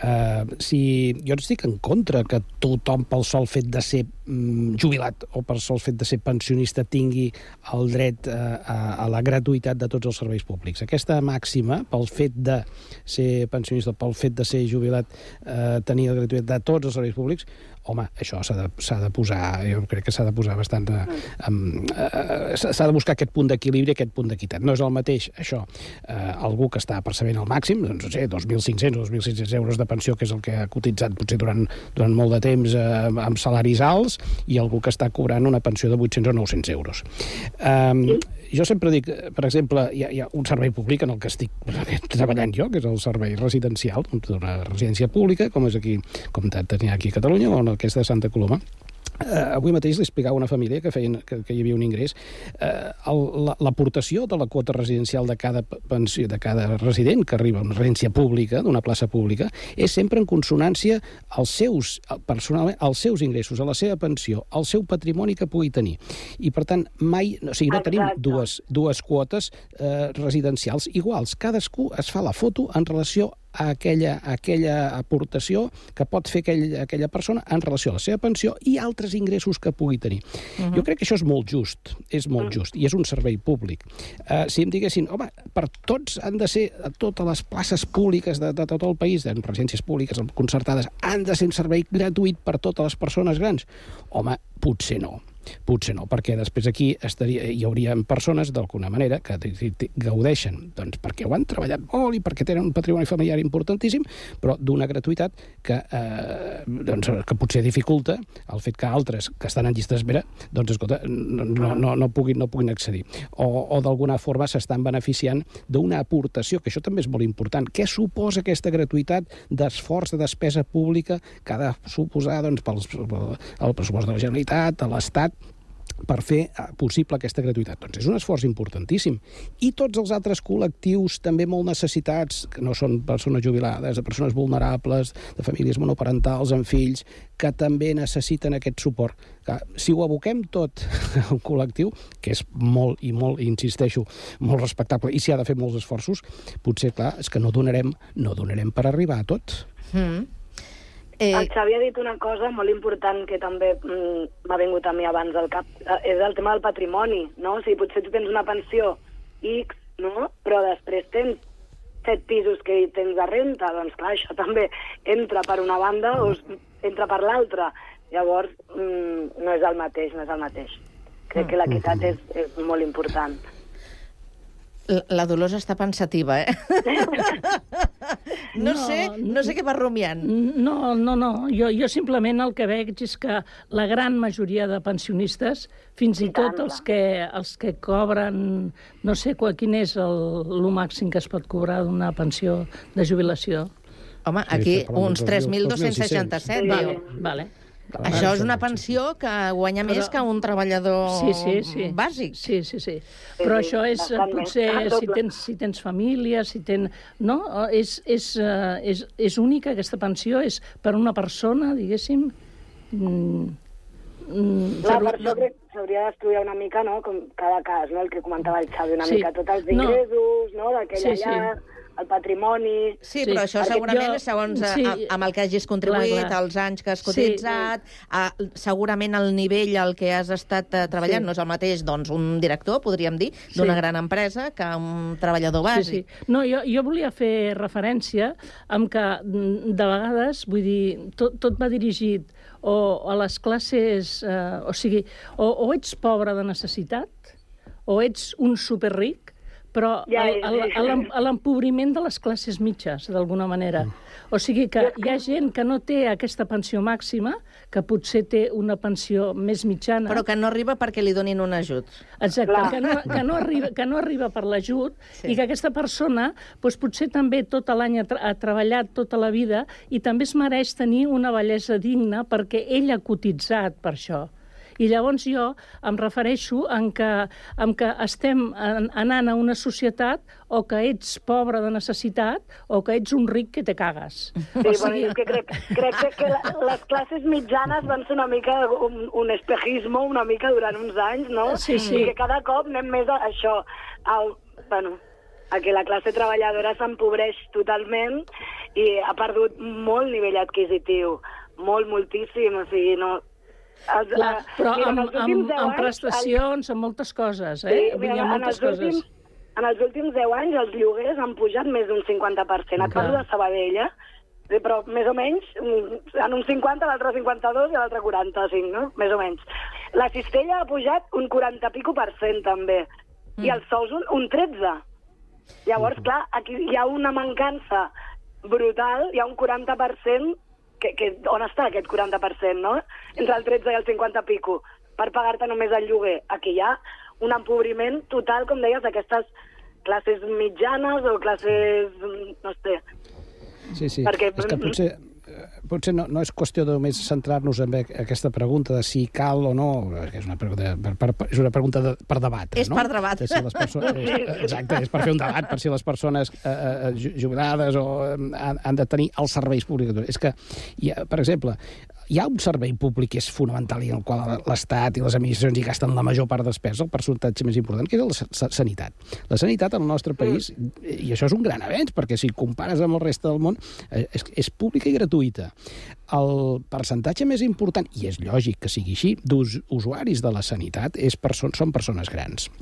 Jo estic en contra que tothom pel sol fet de ser jubilat o pel sol fet de ser pensionista tingui el dret a la gratuïtat de tots els serveis públics. Aquesta màxima, pel fet de ser pensionista, pel fet de ser jubilat, tenir la gratuïtat de tots els serveis públics, home, això s'ha de posar, jo crec que s'ha de posar bastant... S'ha de buscar aquest punt d'equilibri, aquest punt d'equitat. No és el mateix, això, algú que està percebent al màxim, doncs no sé, 2.500 o 2.600 euros de pensió, que és el que ha cotitzat potser durant molt de temps amb salaris alts, i algú que està cobrant una pensió de 800 o 900 euros. Jo sempre dic, per exemple, hi ha un servei públic en el que estic treballant jo, que és el servei residencial d'una residència pública, com és aquí, com tenia aquí a Catalunya, o en aquesta de Santa Coloma. Avui mateix li explicava a una família que hi havia un ingrés. L'aportació de la quota residencial de cada pensió, de cada resident que arriba a una residència pública, d'una plaça pública, és sempre en consonància personalment als seus ingressos, a la seva pensió, al seu patrimoni que pugui tenir. I, per tant, mai... O sigui, no tenim dues quotes residencials iguals. Cadascú es fa la foto en relació a aquella aportació que pot fer aquella persona en relació a la seva pensió i altres ingressos que pugui tenir. Jo crec que això és molt just, i és un servei públic. Si em diguessin, home, per tots han de ser, a totes les places públiques de tot el país, en residències públiques concertades, han de ser un servei gratuït per totes les persones grans, home, potser no. Potser no, perquè després aquí hi hauria persones, d'alguna manera, que gaudeixen, doncs, perquè ho han treballat molt i perquè tenen un patrimoni familiar importantíssim, però d'una gratuïtat que potser dificulta el fet que altres que estan en llista d'espera, doncs, escolta, no puguin accedir. O d'alguna forma s'estan beneficiant d'una aportació, que això també és molt important. Què suposa aquesta gratuïtat d'esforç de despesa pública que ha de suposar, doncs, el pressupost de la Generalitat, de l'Estat, per fer possible aquesta gratuïtat? Doncs és un esforç importantíssim. I tots els altres col·lectius també molt necessitats, que no són persones jubilades, de persones vulnerables, de famílies monoparentals, amb fills, que també necessiten aquest suport. Si ho aboquem tot a un col·lectiu, que és molt, insisteixo, molt respectable, i s'hi ha de fer molts esforços, potser, clar, és que no donarem per arribar a tot. El Xavi ha dit una cosa molt important que també m'ha vingut a mi abans al cap, és el tema del patrimoni, no? O sigui, potser tu tens una pensió X, no? Però després tens 7 pisos que tens de renta, doncs clar, això també entra per una banda o entra per l'altra. Llavors, no és el mateix. Crec que l'equitat és molt important. La Dolors està pensativa, No sé què va rumiant. No. Jo simplement el que veig és que la gran majoria de pensionistes, fins i tot els que cobren, no sé quin és el màxim que es pot cobrar d'una pensió de jubilació. Home, aquí uns 3.267. Vale. Això és una pensió que guanya més que un treballador bàsic. Sí. Però això és, potser, si tens família, si tens... No? És única, aquesta pensió, és per una persona, diguéssim... Clar, per això crec que s'hauria d'estudiar una mica, no?, com cada cas, no?, el que comentava el Xavi, una mica tots els ingressos, no?, d'aquella llar, el patrimoni... Sí, però això segurament és segons amb el que hagis contribuït, els anys que has cotitzat, segurament el nivell al que has estat treballant no és el mateix, doncs, un director, podríem dir, d'una gran empresa que un treballador bàsic. No, jo volia fer referència amb que, de vegades, vull dir, tot va dirigit o a les classes... O sigui, o ets pobre de necessitat, o ets un superric, però a l'empobriment de les classes mitges, d'alguna manera. O sigui que hi ha gent que no té aquesta pensió màxima, que potser té una pensió més mitjana... Però que no arriba perquè li donin un ajut. Exacte, que no arriba per l'ajut, i que aquesta persona potser també tot l'any ha treballat tota la vida i també es mereix tenir una bellesa digna perquè ell ha cotitzat per això. I llavors jo em refereixo en que estem anant a una societat o que ets pobre de necessitat o que ets un ric que te cagues. Sí, és que crec que les classes mitjanes van ser una mica un espejismo, una mica durant uns anys, no? Sí. I que cada cop anem més a això, a que la classe treballadora s'empobreix totalment i ha perdut molt nivell adquisitiu, moltíssim, o sigui, no... Clar, però amb prestacions, amb moltes coses, Sí, en els últims 10 anys els lloguers han pujat més d'un 50%. Et parlo de Sabadell, però més o menys, en un 50, l'altre 52 i l'altre 45, no? Més o menys. La cistella ha pujat un 40% també, i els sous un 13%. Llavors, clar, aquí hi ha una mancança brutal, hi ha un 40%. On està aquest 40%, no? Entre el 13 i el 50 pico, per pagar-te només el lloguer. Aquí hi ha un empobriment total, com deies, d'aquestes classes mitjanes o classes... no sé. Sí. És que potser no és qüestió de només centrar-nos en aquesta pregunta de si cal o no, que és una pregunta per debatre, és per debatre. Exacte, és per fer un debat, per si les persones jubilades han de tenir els serveis públics. És que, per exemple, hi ha un servei públic que és fonamental i en el qual l'Estat i les administracions hi gasten la major part de despesa, el percentatge més important, que és la sanitat. La sanitat al nostre país, i això és un gran avenç, perquè si compares amb el reste del món, és pública i gratuïta. El percentatge més important, i és lògic que sigui així, d'usuaris de la sanitat són persones grans.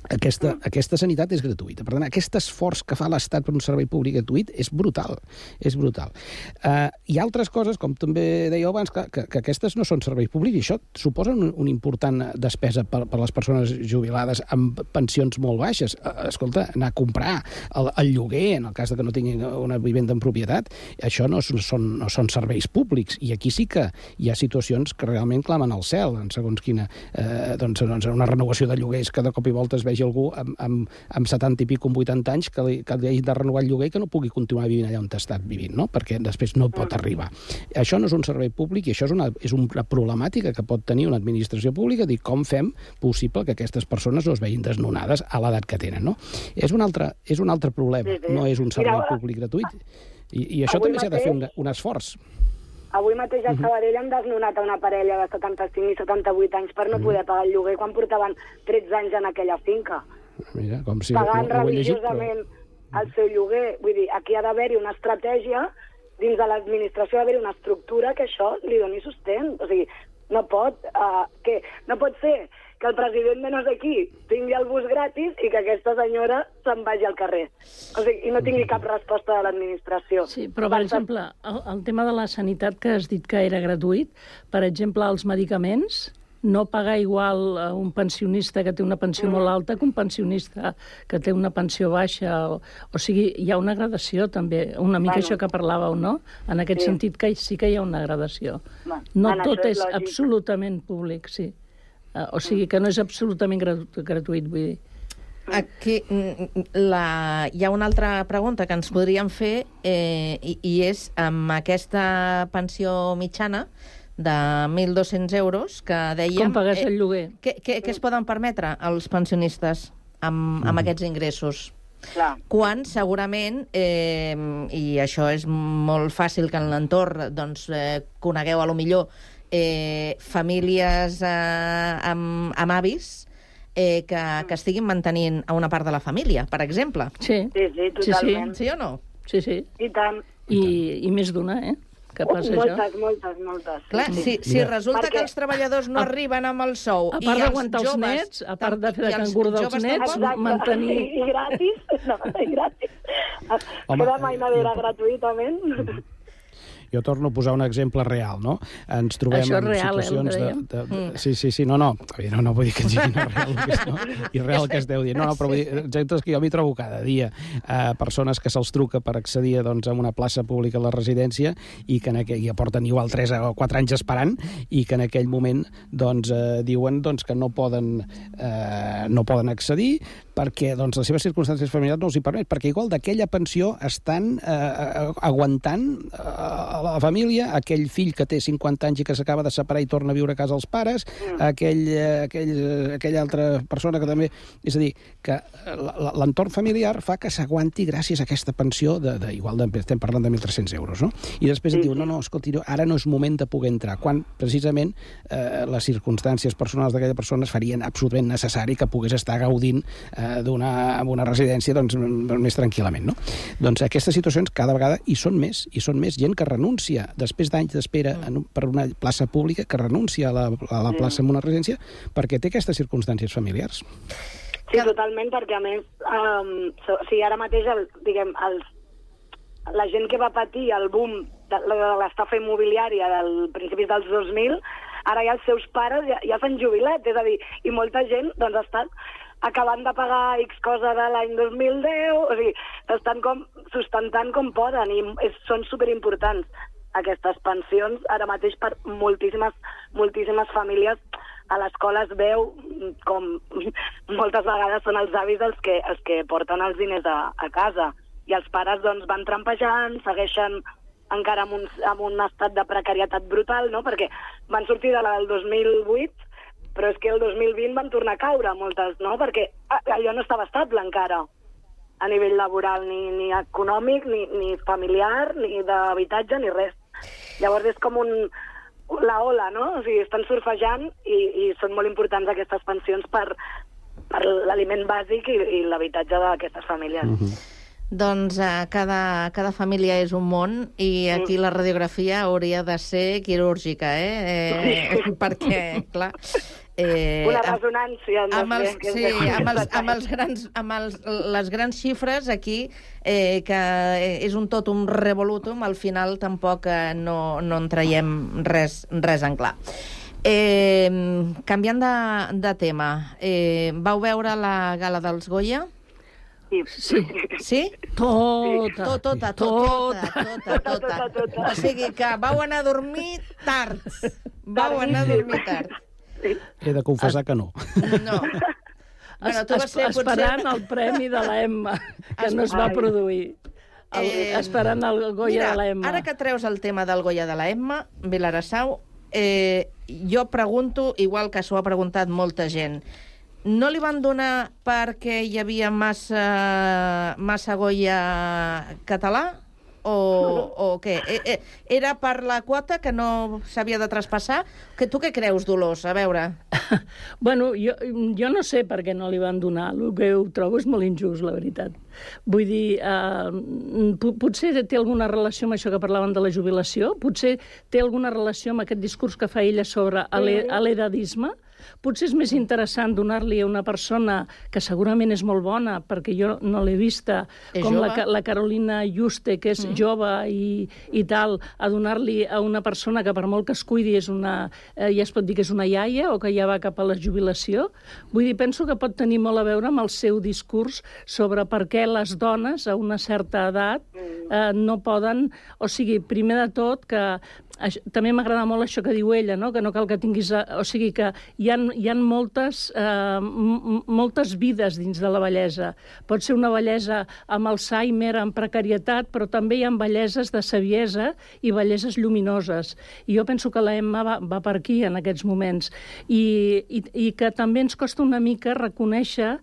aquesta sanitat és gratuïta. Per tant, aquest esforç que fa l'Estat per un servei públic gratuït és brutal. És brutal. Hi ha altres coses, com també dèieu abans, que aquestes no són serveis públics, i això suposa una important despesa per les persones jubilades amb pensions molt baixes. Escolta, anar a comprar el lloguer, en el cas que no tinguin una vivenda en propietat, això no són serveis públics. I aquí sí que hi ha situacions que realment clamen al cel, en segons quina una renovació de lloguers que de cop i volta es vegi algú amb 70 i pico, amb 80 anys, que li hagi de renovar el lloguer i que no pugui continuar vivint allà on ha estat vivint, no? Perquè després no pot arribar. Això no és un servei públic i això és una problemàtica que pot tenir una administració pública, dir com fem possible que aquestes persones no es vegin desnonades a l'edat que tenen, no? És un altre problema, no és un servei públic gratuït. I això també s'ha de fer un esforç. Avui mateix a Sabadell han desnonat a una parella de 75 i 78 anys per no poder pagar el lloguer quan portaven 13 anys en aquella finca. Mira, com si pagant religiosament el seu lloguer. Vull dir, aquí ha d'haver-hi una estratègia, dins de l'administració ha d'haver-hi una estructura que això li doni sostén. O sigui, no pot ser que el president de no sé qui tingui el bus gratis i que aquesta senyora se'n vagi al carrer. O sigui, i no tingui cap resposta de l'administració. Sí, però, per exemple, el tema de la sanitat que has dit que era gratuït, per exemple, els medicaments, no pagar igual a un pensionista que té una pensió molt alta que un pensionista que té una pensió baixa. O sigui, hi ha una gradació també, una mica això que parlàveu, no? En aquest sentit que sí que hi ha una gradació. No tot és absolutament públic, sí. O sigui, que no és absolutament gratuït, vull dir. Aquí hi ha una altra pregunta que ens podríem fer i és amb aquesta pensió mitjana de 1.200 euros que dèiem... Com pagues el lloguer? Què es poden permetre els pensionistes amb aquests ingressos? Quan segurament, i això és molt fàcil que en l'entorn conegueu a lo millor famílies amb avis que estiguin mantenint a una part de la família, per exemple. Sí, totalment. Sí o no? Sí. I tant. I més d'una, que passa moltes. Clar, si resulta que els treballadors no arriben amb el sou a part d'aguantar els nets, a part de fer de cangur dels nets, mantenir... I gratis. Queda mainadera gratuïtament. Jo torno a posar un exemple real, no? Ens trobem en situacions Sí, no, vull dir que sigui irreal que esteu dient. No, però vull dir, exemples que jo m'hi trobo cada dia. Persones que se'ls truca per accedir a una plaça pública a la residència i que porten igual 3 o 4 anys esperant i que en aquell moment diuen que no poden accedir perquè les seves circumstàncies familiars no els hi permet, perquè igual d'aquella pensió estan aguantant la família, aquell fill que té 50 anys i que s'acaba de separar i torna a viure a casa els pares, aquella altra persona que també... És a dir, que l'entorn familiar fa que s'aguanti gràcies a aquesta pensió estem parlant de 1.300 euros, no? I després et diu, no, escolti, ara no és moment de poder entrar, quan precisament les circumstàncies personals d'aquella persona es farien absolutament necessari que pogués estar gaudint d'una residència més tranquil·lament, no? Doncs aquestes situacions cada vegada hi són més gent que renuncia després d'anys d'espera per una plaça pública, que renuncia a la plaça en una residència perquè té aquestes circumstàncies familiars. Sí, totalment, perquè a més ara mateix la gent que va patir el boom de l'estafa immobiliària del principis dels 2000, ara ja els seus pares ja s'han jubilat, és a dir, i molta gent ha estat acabant de pagar X cosa de l'any 2010, o sigui, estan sustentant com poden i són superimportants aquestes pensions ara mateix per moltíssimes famílies. A l'escola es veu com moltes vegades són els avis els que porten els diners a casa i els pares van trampejant, segueixen encara amb un estat de precarietat brutal, no? Perquè van sortir de la del 2008, però és que el 2020 van tornar a caure moltes, no? Perquè allò no estava estable encara a nivell laboral, ni econòmic, ni familiar, ni d'habitatge, ni res. Llavors és com la ola, no? O sigui, estan surfejant i són molt importants aquestes pensions per l'aliment bàsic i l'habitatge d'aquestes famílies. Doncs cada família és un món i aquí la radiografia hauria de ser quirúrgica, perquè, clar, Una ressonància. Les grans xifres aquí, que és un tot un revolutum, al final tampoc no en traiem res en clar. Canviant de tema, vau veure la gala dels Goya? Sí? Tota. O sigui que vau anar a dormir tard. He de confessar que no. No. Bueno, tu vas ser esperant el premi de la Emma, que no es va produir. Esperant el Goya de la Emma. Ara que treus el tema del Goya de la Emma, Vilarassau, jo pregunto, igual que s'ho ha preguntat molta gent, no li van donar perquè hi havia massa Goya català? O què? Era per la quota que no s'havia de traspassar? Tu què creus, Dolors? A veure. Bueno, jo no sé per què no li van donar. El que ho trobo és molt injust, la veritat. Vull dir, potser té alguna relació amb això que parlaven de la jubilació? Potser té alguna relació amb aquest discurs que fa ella sobre l'edadisme? Potser és més interessant donar-li a una persona que segurament és molt bona, perquè jo no l'he vista, com la Carolina Juste, que és jove i tal, a donar-li a una persona que per molt que es cuidi ja es pot dir que és una iaia o que ja va cap a la jubilació. Vull dir, penso que pot tenir molt a veure amb el seu discurs sobre per què les dones a una certa edat no poden... O sigui, primer de tot, que també m'agrada molt això que diu ella, no? Que no cal que tinguis... O sigui, que hi ha moltes vides dins de la bellesa. Pot ser una bellesa amb Alzheimer, amb precarietat, però també hi ha belleses de saviesa i belleses lluminoses. I jo penso que la Emma va per aquí en aquests moments. I que també ens costa una mica reconèixer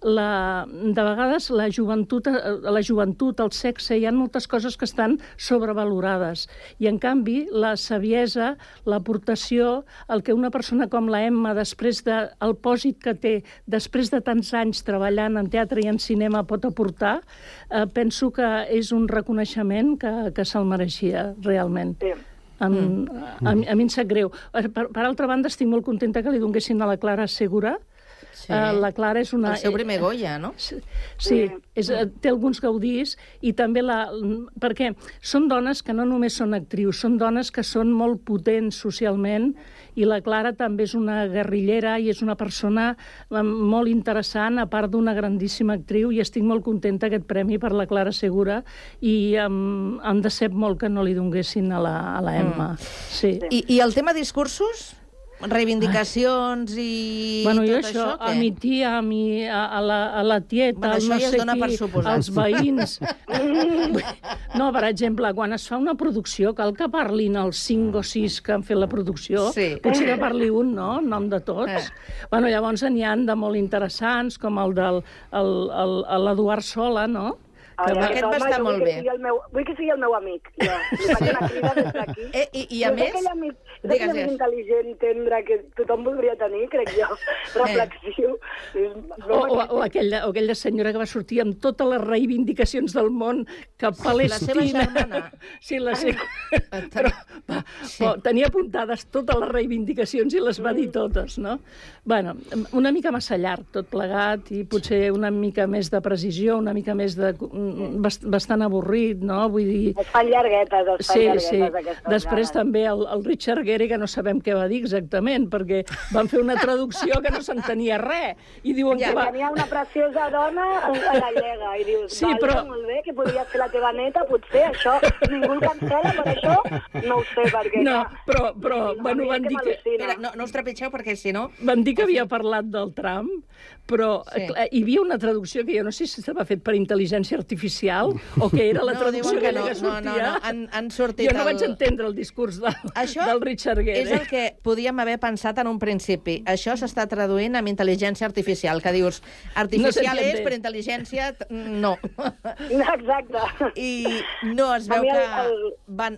de vegades la joventut, el sexe, hi ha moltes coses que estan sobrevalorades. I en canvi, la saviesa, l'aportació, el que una persona com la Emma, després del pòsit que té, després de tants anys treballant en teatre i en cinema, pot aportar, penso que és un reconeixement que se'l mereixia realment. A mi em sap greu. Per altra banda, estic molt contenta que li donessin a la Clara Segura. La Clara és una... El seu primer Goya, no? Sí, té alguns gaudís i també perquè són dones que no només són actrius, són dones que són molt potents socialment i la Clara també és una guerrillera i és una persona molt interessant, a part d'una grandíssima actriu, i estic molt contenta aquest premi per la Clara Segura i em decep molt que no li donessin a la Emma. Sí. I el tema discursos? Reivindicacions i tot això, a mi tia, a la tieta, no sé qui, als veïns. No, per exemple, quan es fa una producció, cal que parlin els 5 o 6 que han fet la producció. Potser que parli un, no?, en nom de tots. Bueno, llavors n'hi ha de molt interessants, com el de l'Eduard Sola, no?, aquest va estar molt bé. Vull que sigui el meu amic. Jo. Li faig una crida des d'aquí. I a més... És aquell amic intel·ligent, tendre, que tothom voldria tenir, crec jo. Reflexiu. O aquella senyora que va sortir amb totes les reivindicacions del món cap a Palestina. La seva germana. Sí, la seva... Però tenia apuntades totes les reivindicacions i les va dir totes, no? Bueno, una mica massa llarg tot plegat i potser una mica més de precisió, una mica més de... bastant avorrit, no? Vull dir... Es fan llarguetes, Sí. Després també el Richard Gere, que no sabem què va dir exactament, perquè van fer una traducció que no s'entenia res. I diuen que va... Tenia una preciosa dona gallega, i dius, sí, però... molt bé, que podria ser la teva neta, potser, això, ningú el cancela per això? No ho sé, perquè... No, però bueno, van dir que... No us trepitgeu, perquè si no... Van dir que havia parlat del Trump, però hi havia una traducció que jo no sé si s'ha fet per intel·ligència artificial o que era la traducció que sortia. Han sortit... Jo no vaig entendre el discurs del Richard Gere. És el que podíem haver pensat en un principi. Això s'està traduint amb intel·ligència artificial, que dius, artificial és, però intel·ligència no. Exacte. I no, es veu que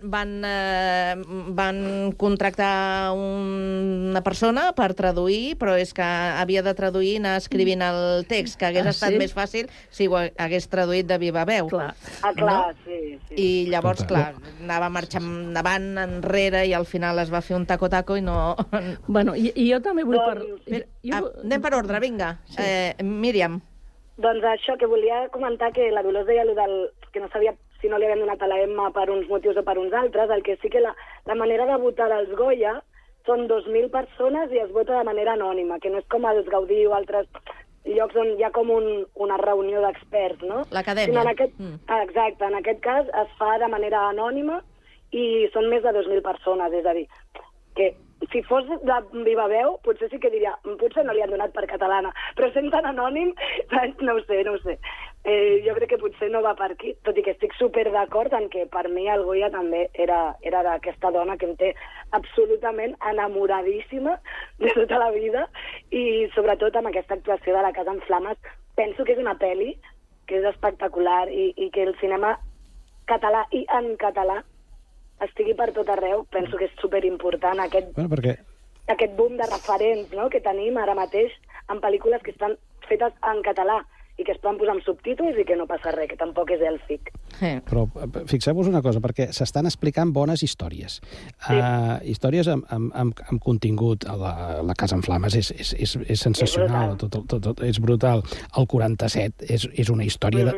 van contractar una persona per traduir, però és que havia de traduir escrivint el text, que hagués estat més fàcil si ho hagués traduït de viva veu. Clar, sí. I llavors, clar, anava marxant endavant, enrere, i al final es va fer un taco-taco i no... Bueno, i jo també vull... Anem per ordre, vinga. Míriam. Doncs això, que volia comentar que la Dolors deia que no sabia si no li havien donat a la Emma per uns motius o per uns altres, el que sí que la manera de votar dels Goya són 2.000 persones i es vota de manera anònima, que no és com els Gaudí o altres llocs on hi ha com una reunió d'experts, no? L'acadèmia. Exacte, en aquest cas es fa de manera anònima i són més de 2.000 persones, és a dir, que si fos de viva veu, potser sí que diria, potser no li han donat per catalana, però sent tan anònim, no ho sé. Jo crec que potser no va per aquí, tot i que estic super d'acord en que per mi el Goya també era d'aquesta dona que em té absolutament enamoradíssima de tota la vida, i sobretot amb aquesta actuació de La Casa en Flames penso que és una pel·li que és espectacular i que el cinema català i en català estigui per tot arreu, penso que és superimportant aquest boom de referents, no?, que tenim ara mateix en pel·lícules que estan fetes en català i que es poden posar amb subtítols i que no passa res, que tampoc és èlfic. Però fixeu-vos una cosa, perquè s'estan explicant bones històries. Històries amb contingut. La Casa en Flames és sensacional, és brutal. El 47 és una història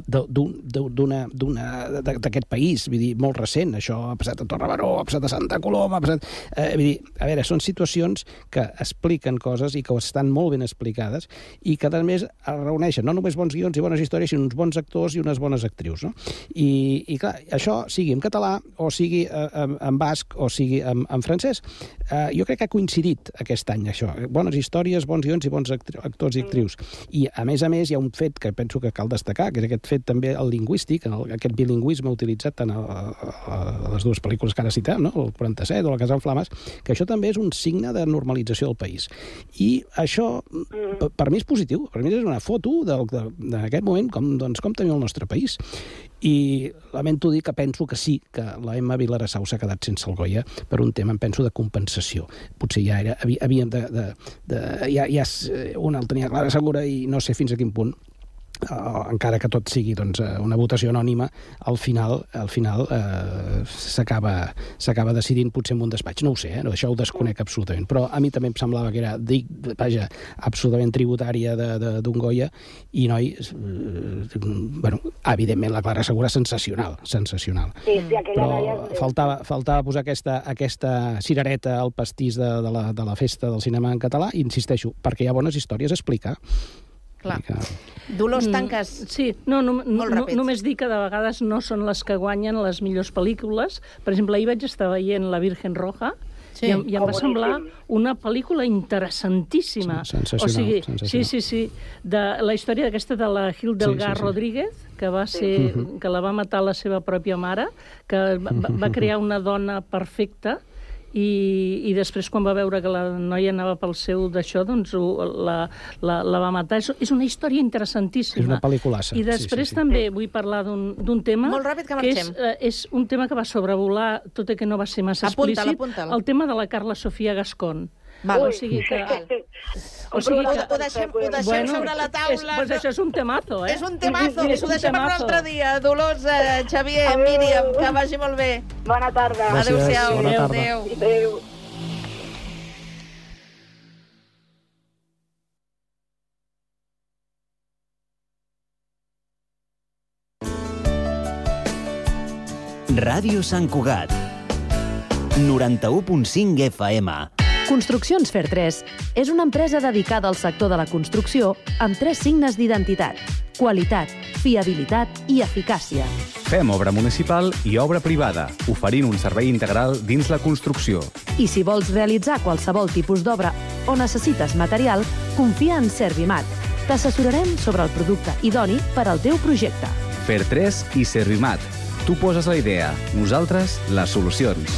d'aquest país, vull dir, molt recent. Això ha passat a Torrebaró, ha passat a Santa Coloma, ha passat... Vull dir, a veure, són situacions que expliquen coses i que estan molt ben explicades i que, a més, es reuneixen no només bons guions i bones històries, sinó uns bons actors i unes bones actrius, no? I clar, això sigui en català, o sigui en basc, o sigui en francès, jo crec que ha coincidit aquest any, això. Bones històries, bons guions i bons actors i actrius. I, a més, hi ha un fet que penso que cal destacar, que és aquest fet també el lingüístic, aquest bilingüisme utilitzat tant a les dues pel·lícules que ara citem, no?, el 47 o La Casa en Flames, que això també és un signe de normalització del país. I això, per mi és positiu, per mi és una foto d'aquest moment, com tenim el nostre país. I lamento dir que penso que sí, que la Emma Vilarassau s'ha quedat sense el Goya per un tema, penso, de compensació. Potser ja havíem ja una el tenia clara, segura, i no sé fins a quin punt, encara que tot sigui una votació anònima, al final s'acaba decidint potser en un despatx. No ho sé, això ho desconec absolutament, però a mi també em semblava que era, absolutament tributària d'un Goya, i noi, evidentment la Clara Segura, sensacional. Però faltava posar aquesta cirereta al pastís de la festa del cinema en català, i insisteixo, perquè hi ha bones històries a explicar. Clar. Dolors, tanques. Sí, només dir que de vegades no són les que guanyen les millors pel·lícules. Per exemple, ahir vaig estar veient La Virgen Roja, i em va semblar una pel·lícula interessantíssima. Sensacional. Sí. De la història d'aquesta de la Hildegard Rodríguez, que la va matar la seva pròpia mare, que va crear una dona perfecta, i després, quan va veure que la noia anava pel seu d'això, doncs la va matar. És una història interessantíssima. És una pel·lículassa. I després també vull parlar d'un tema... Molt ràpid, que marxem. És un tema que va sobrevolar, tot i que no va ser massa explícit. Apunta'l. El tema de la Carla Sofia Gascón. Val. O sigui que... Ho deixem sobre la taula. Doncs això és un temazo, És un temazo, ho deixem per un altre dia. Dolors, Xavier, Míriam, que vagi molt bé. Bona tarda. Adéu-siau. Adéu. Ràdio Sant Cugat 91.5 FM. Construccions Fer3 és una empresa dedicada al sector de la construcció amb 3 signes d'identitat: qualitat, fiabilitat i eficàcia. Fem obra municipal i obra privada, oferint un servei integral dins la construcció. I si vols realitzar qualsevol tipus d'obra o necessites material, confia en Servimat. T'assessorarem sobre el producte idoni per al teu projecte. Fer3 i Servimat. Tu poses la idea, nosaltres les solucions.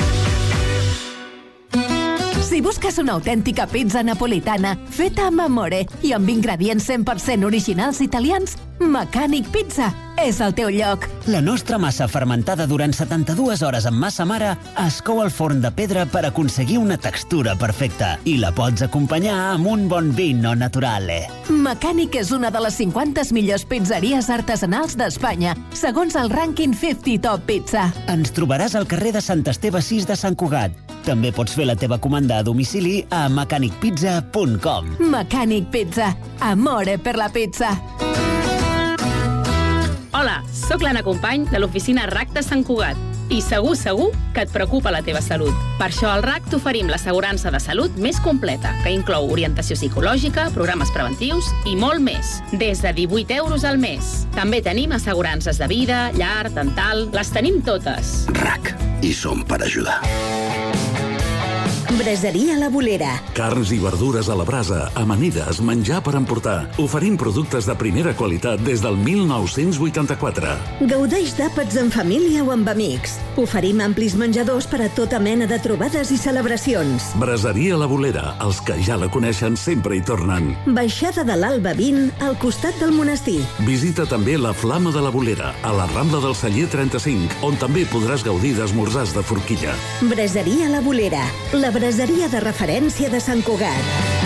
Si busques una autèntica pizza napolitana feta amb amore i amb ingredients 100% originals italians, Mecànic Pizza és el teu lloc. La nostra massa fermentada durant 72 hores amb massa mare es cou al forn de pedra per aconseguir una textura perfecta i la pots acompanyar amb un bon vino naturale. Mecànic és una de les 50 millors pizzeries artesanals d'Espanya, segons el rànquing 50 Top Pizza. Ens trobaràs al carrer de Sant Esteve 6 de Sant Cugat. També pots fer la teva comanda a domicili a mecanicpizza.com. Mecànic Pizza. Amore per la pizza. Hola, sóc l'Anna Company de l'oficina RAC de Sant Cugat i segur que et preocupa la teva salut. Per això al RAC t'oferim l'assegurança de salut més completa, que inclou orientació psicològica, programes preventius i molt més, des de 18 euros al mes. També tenim assegurances de vida, llar, dental, les tenim totes. RAC, i som per ajudar. Braseria La Bolera. Carns i verdures a la brasa, amanides, menjar per emportar. Oferim productes de primera qualitat des del 1984. Gaudeix d'àpats en família o amb amics. Oferim amplis menjadors per a tota mena de trobades i celebracions. Braseria La Bolera. Els que ja la coneixen sempre hi tornen. Baixada de l'Alba 20, al costat del monestir. Visita també la Flama de la Bolera, a la Rambla del Celler 35, on també podràs gaudir d'esmorzars de forquilla. Braseria La Bolera. La braseria de referència de Sant Cugat.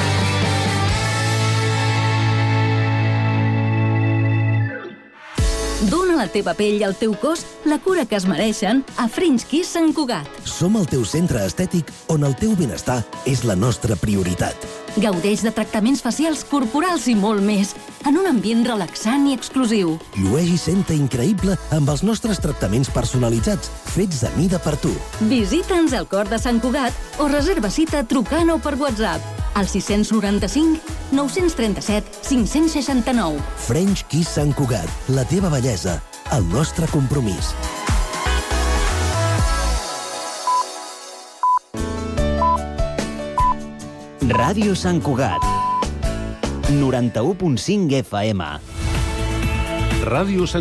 Dóna a la teva pell i al teu cos la cura que es mereixen a French Kiss Sant Cugat. Som el teu centre estètic on el teu benestar és la nostra prioritat. Gaudeix de tractaments facials, corporals i molt més, en un ambient relaxant i exclusiu. Llueix i senta increïble amb els nostres tractaments personalitzats, fets a mida per tu. Visita'ns al cor de Sant Cugat o reserva cita trucant o per WhatsApp al 695 937 569. French Kiss Sant Cugat, la teva bellesa, el nostre compromís. Ràdio Sant Cugat, 91.5 FM. Ràdio Sant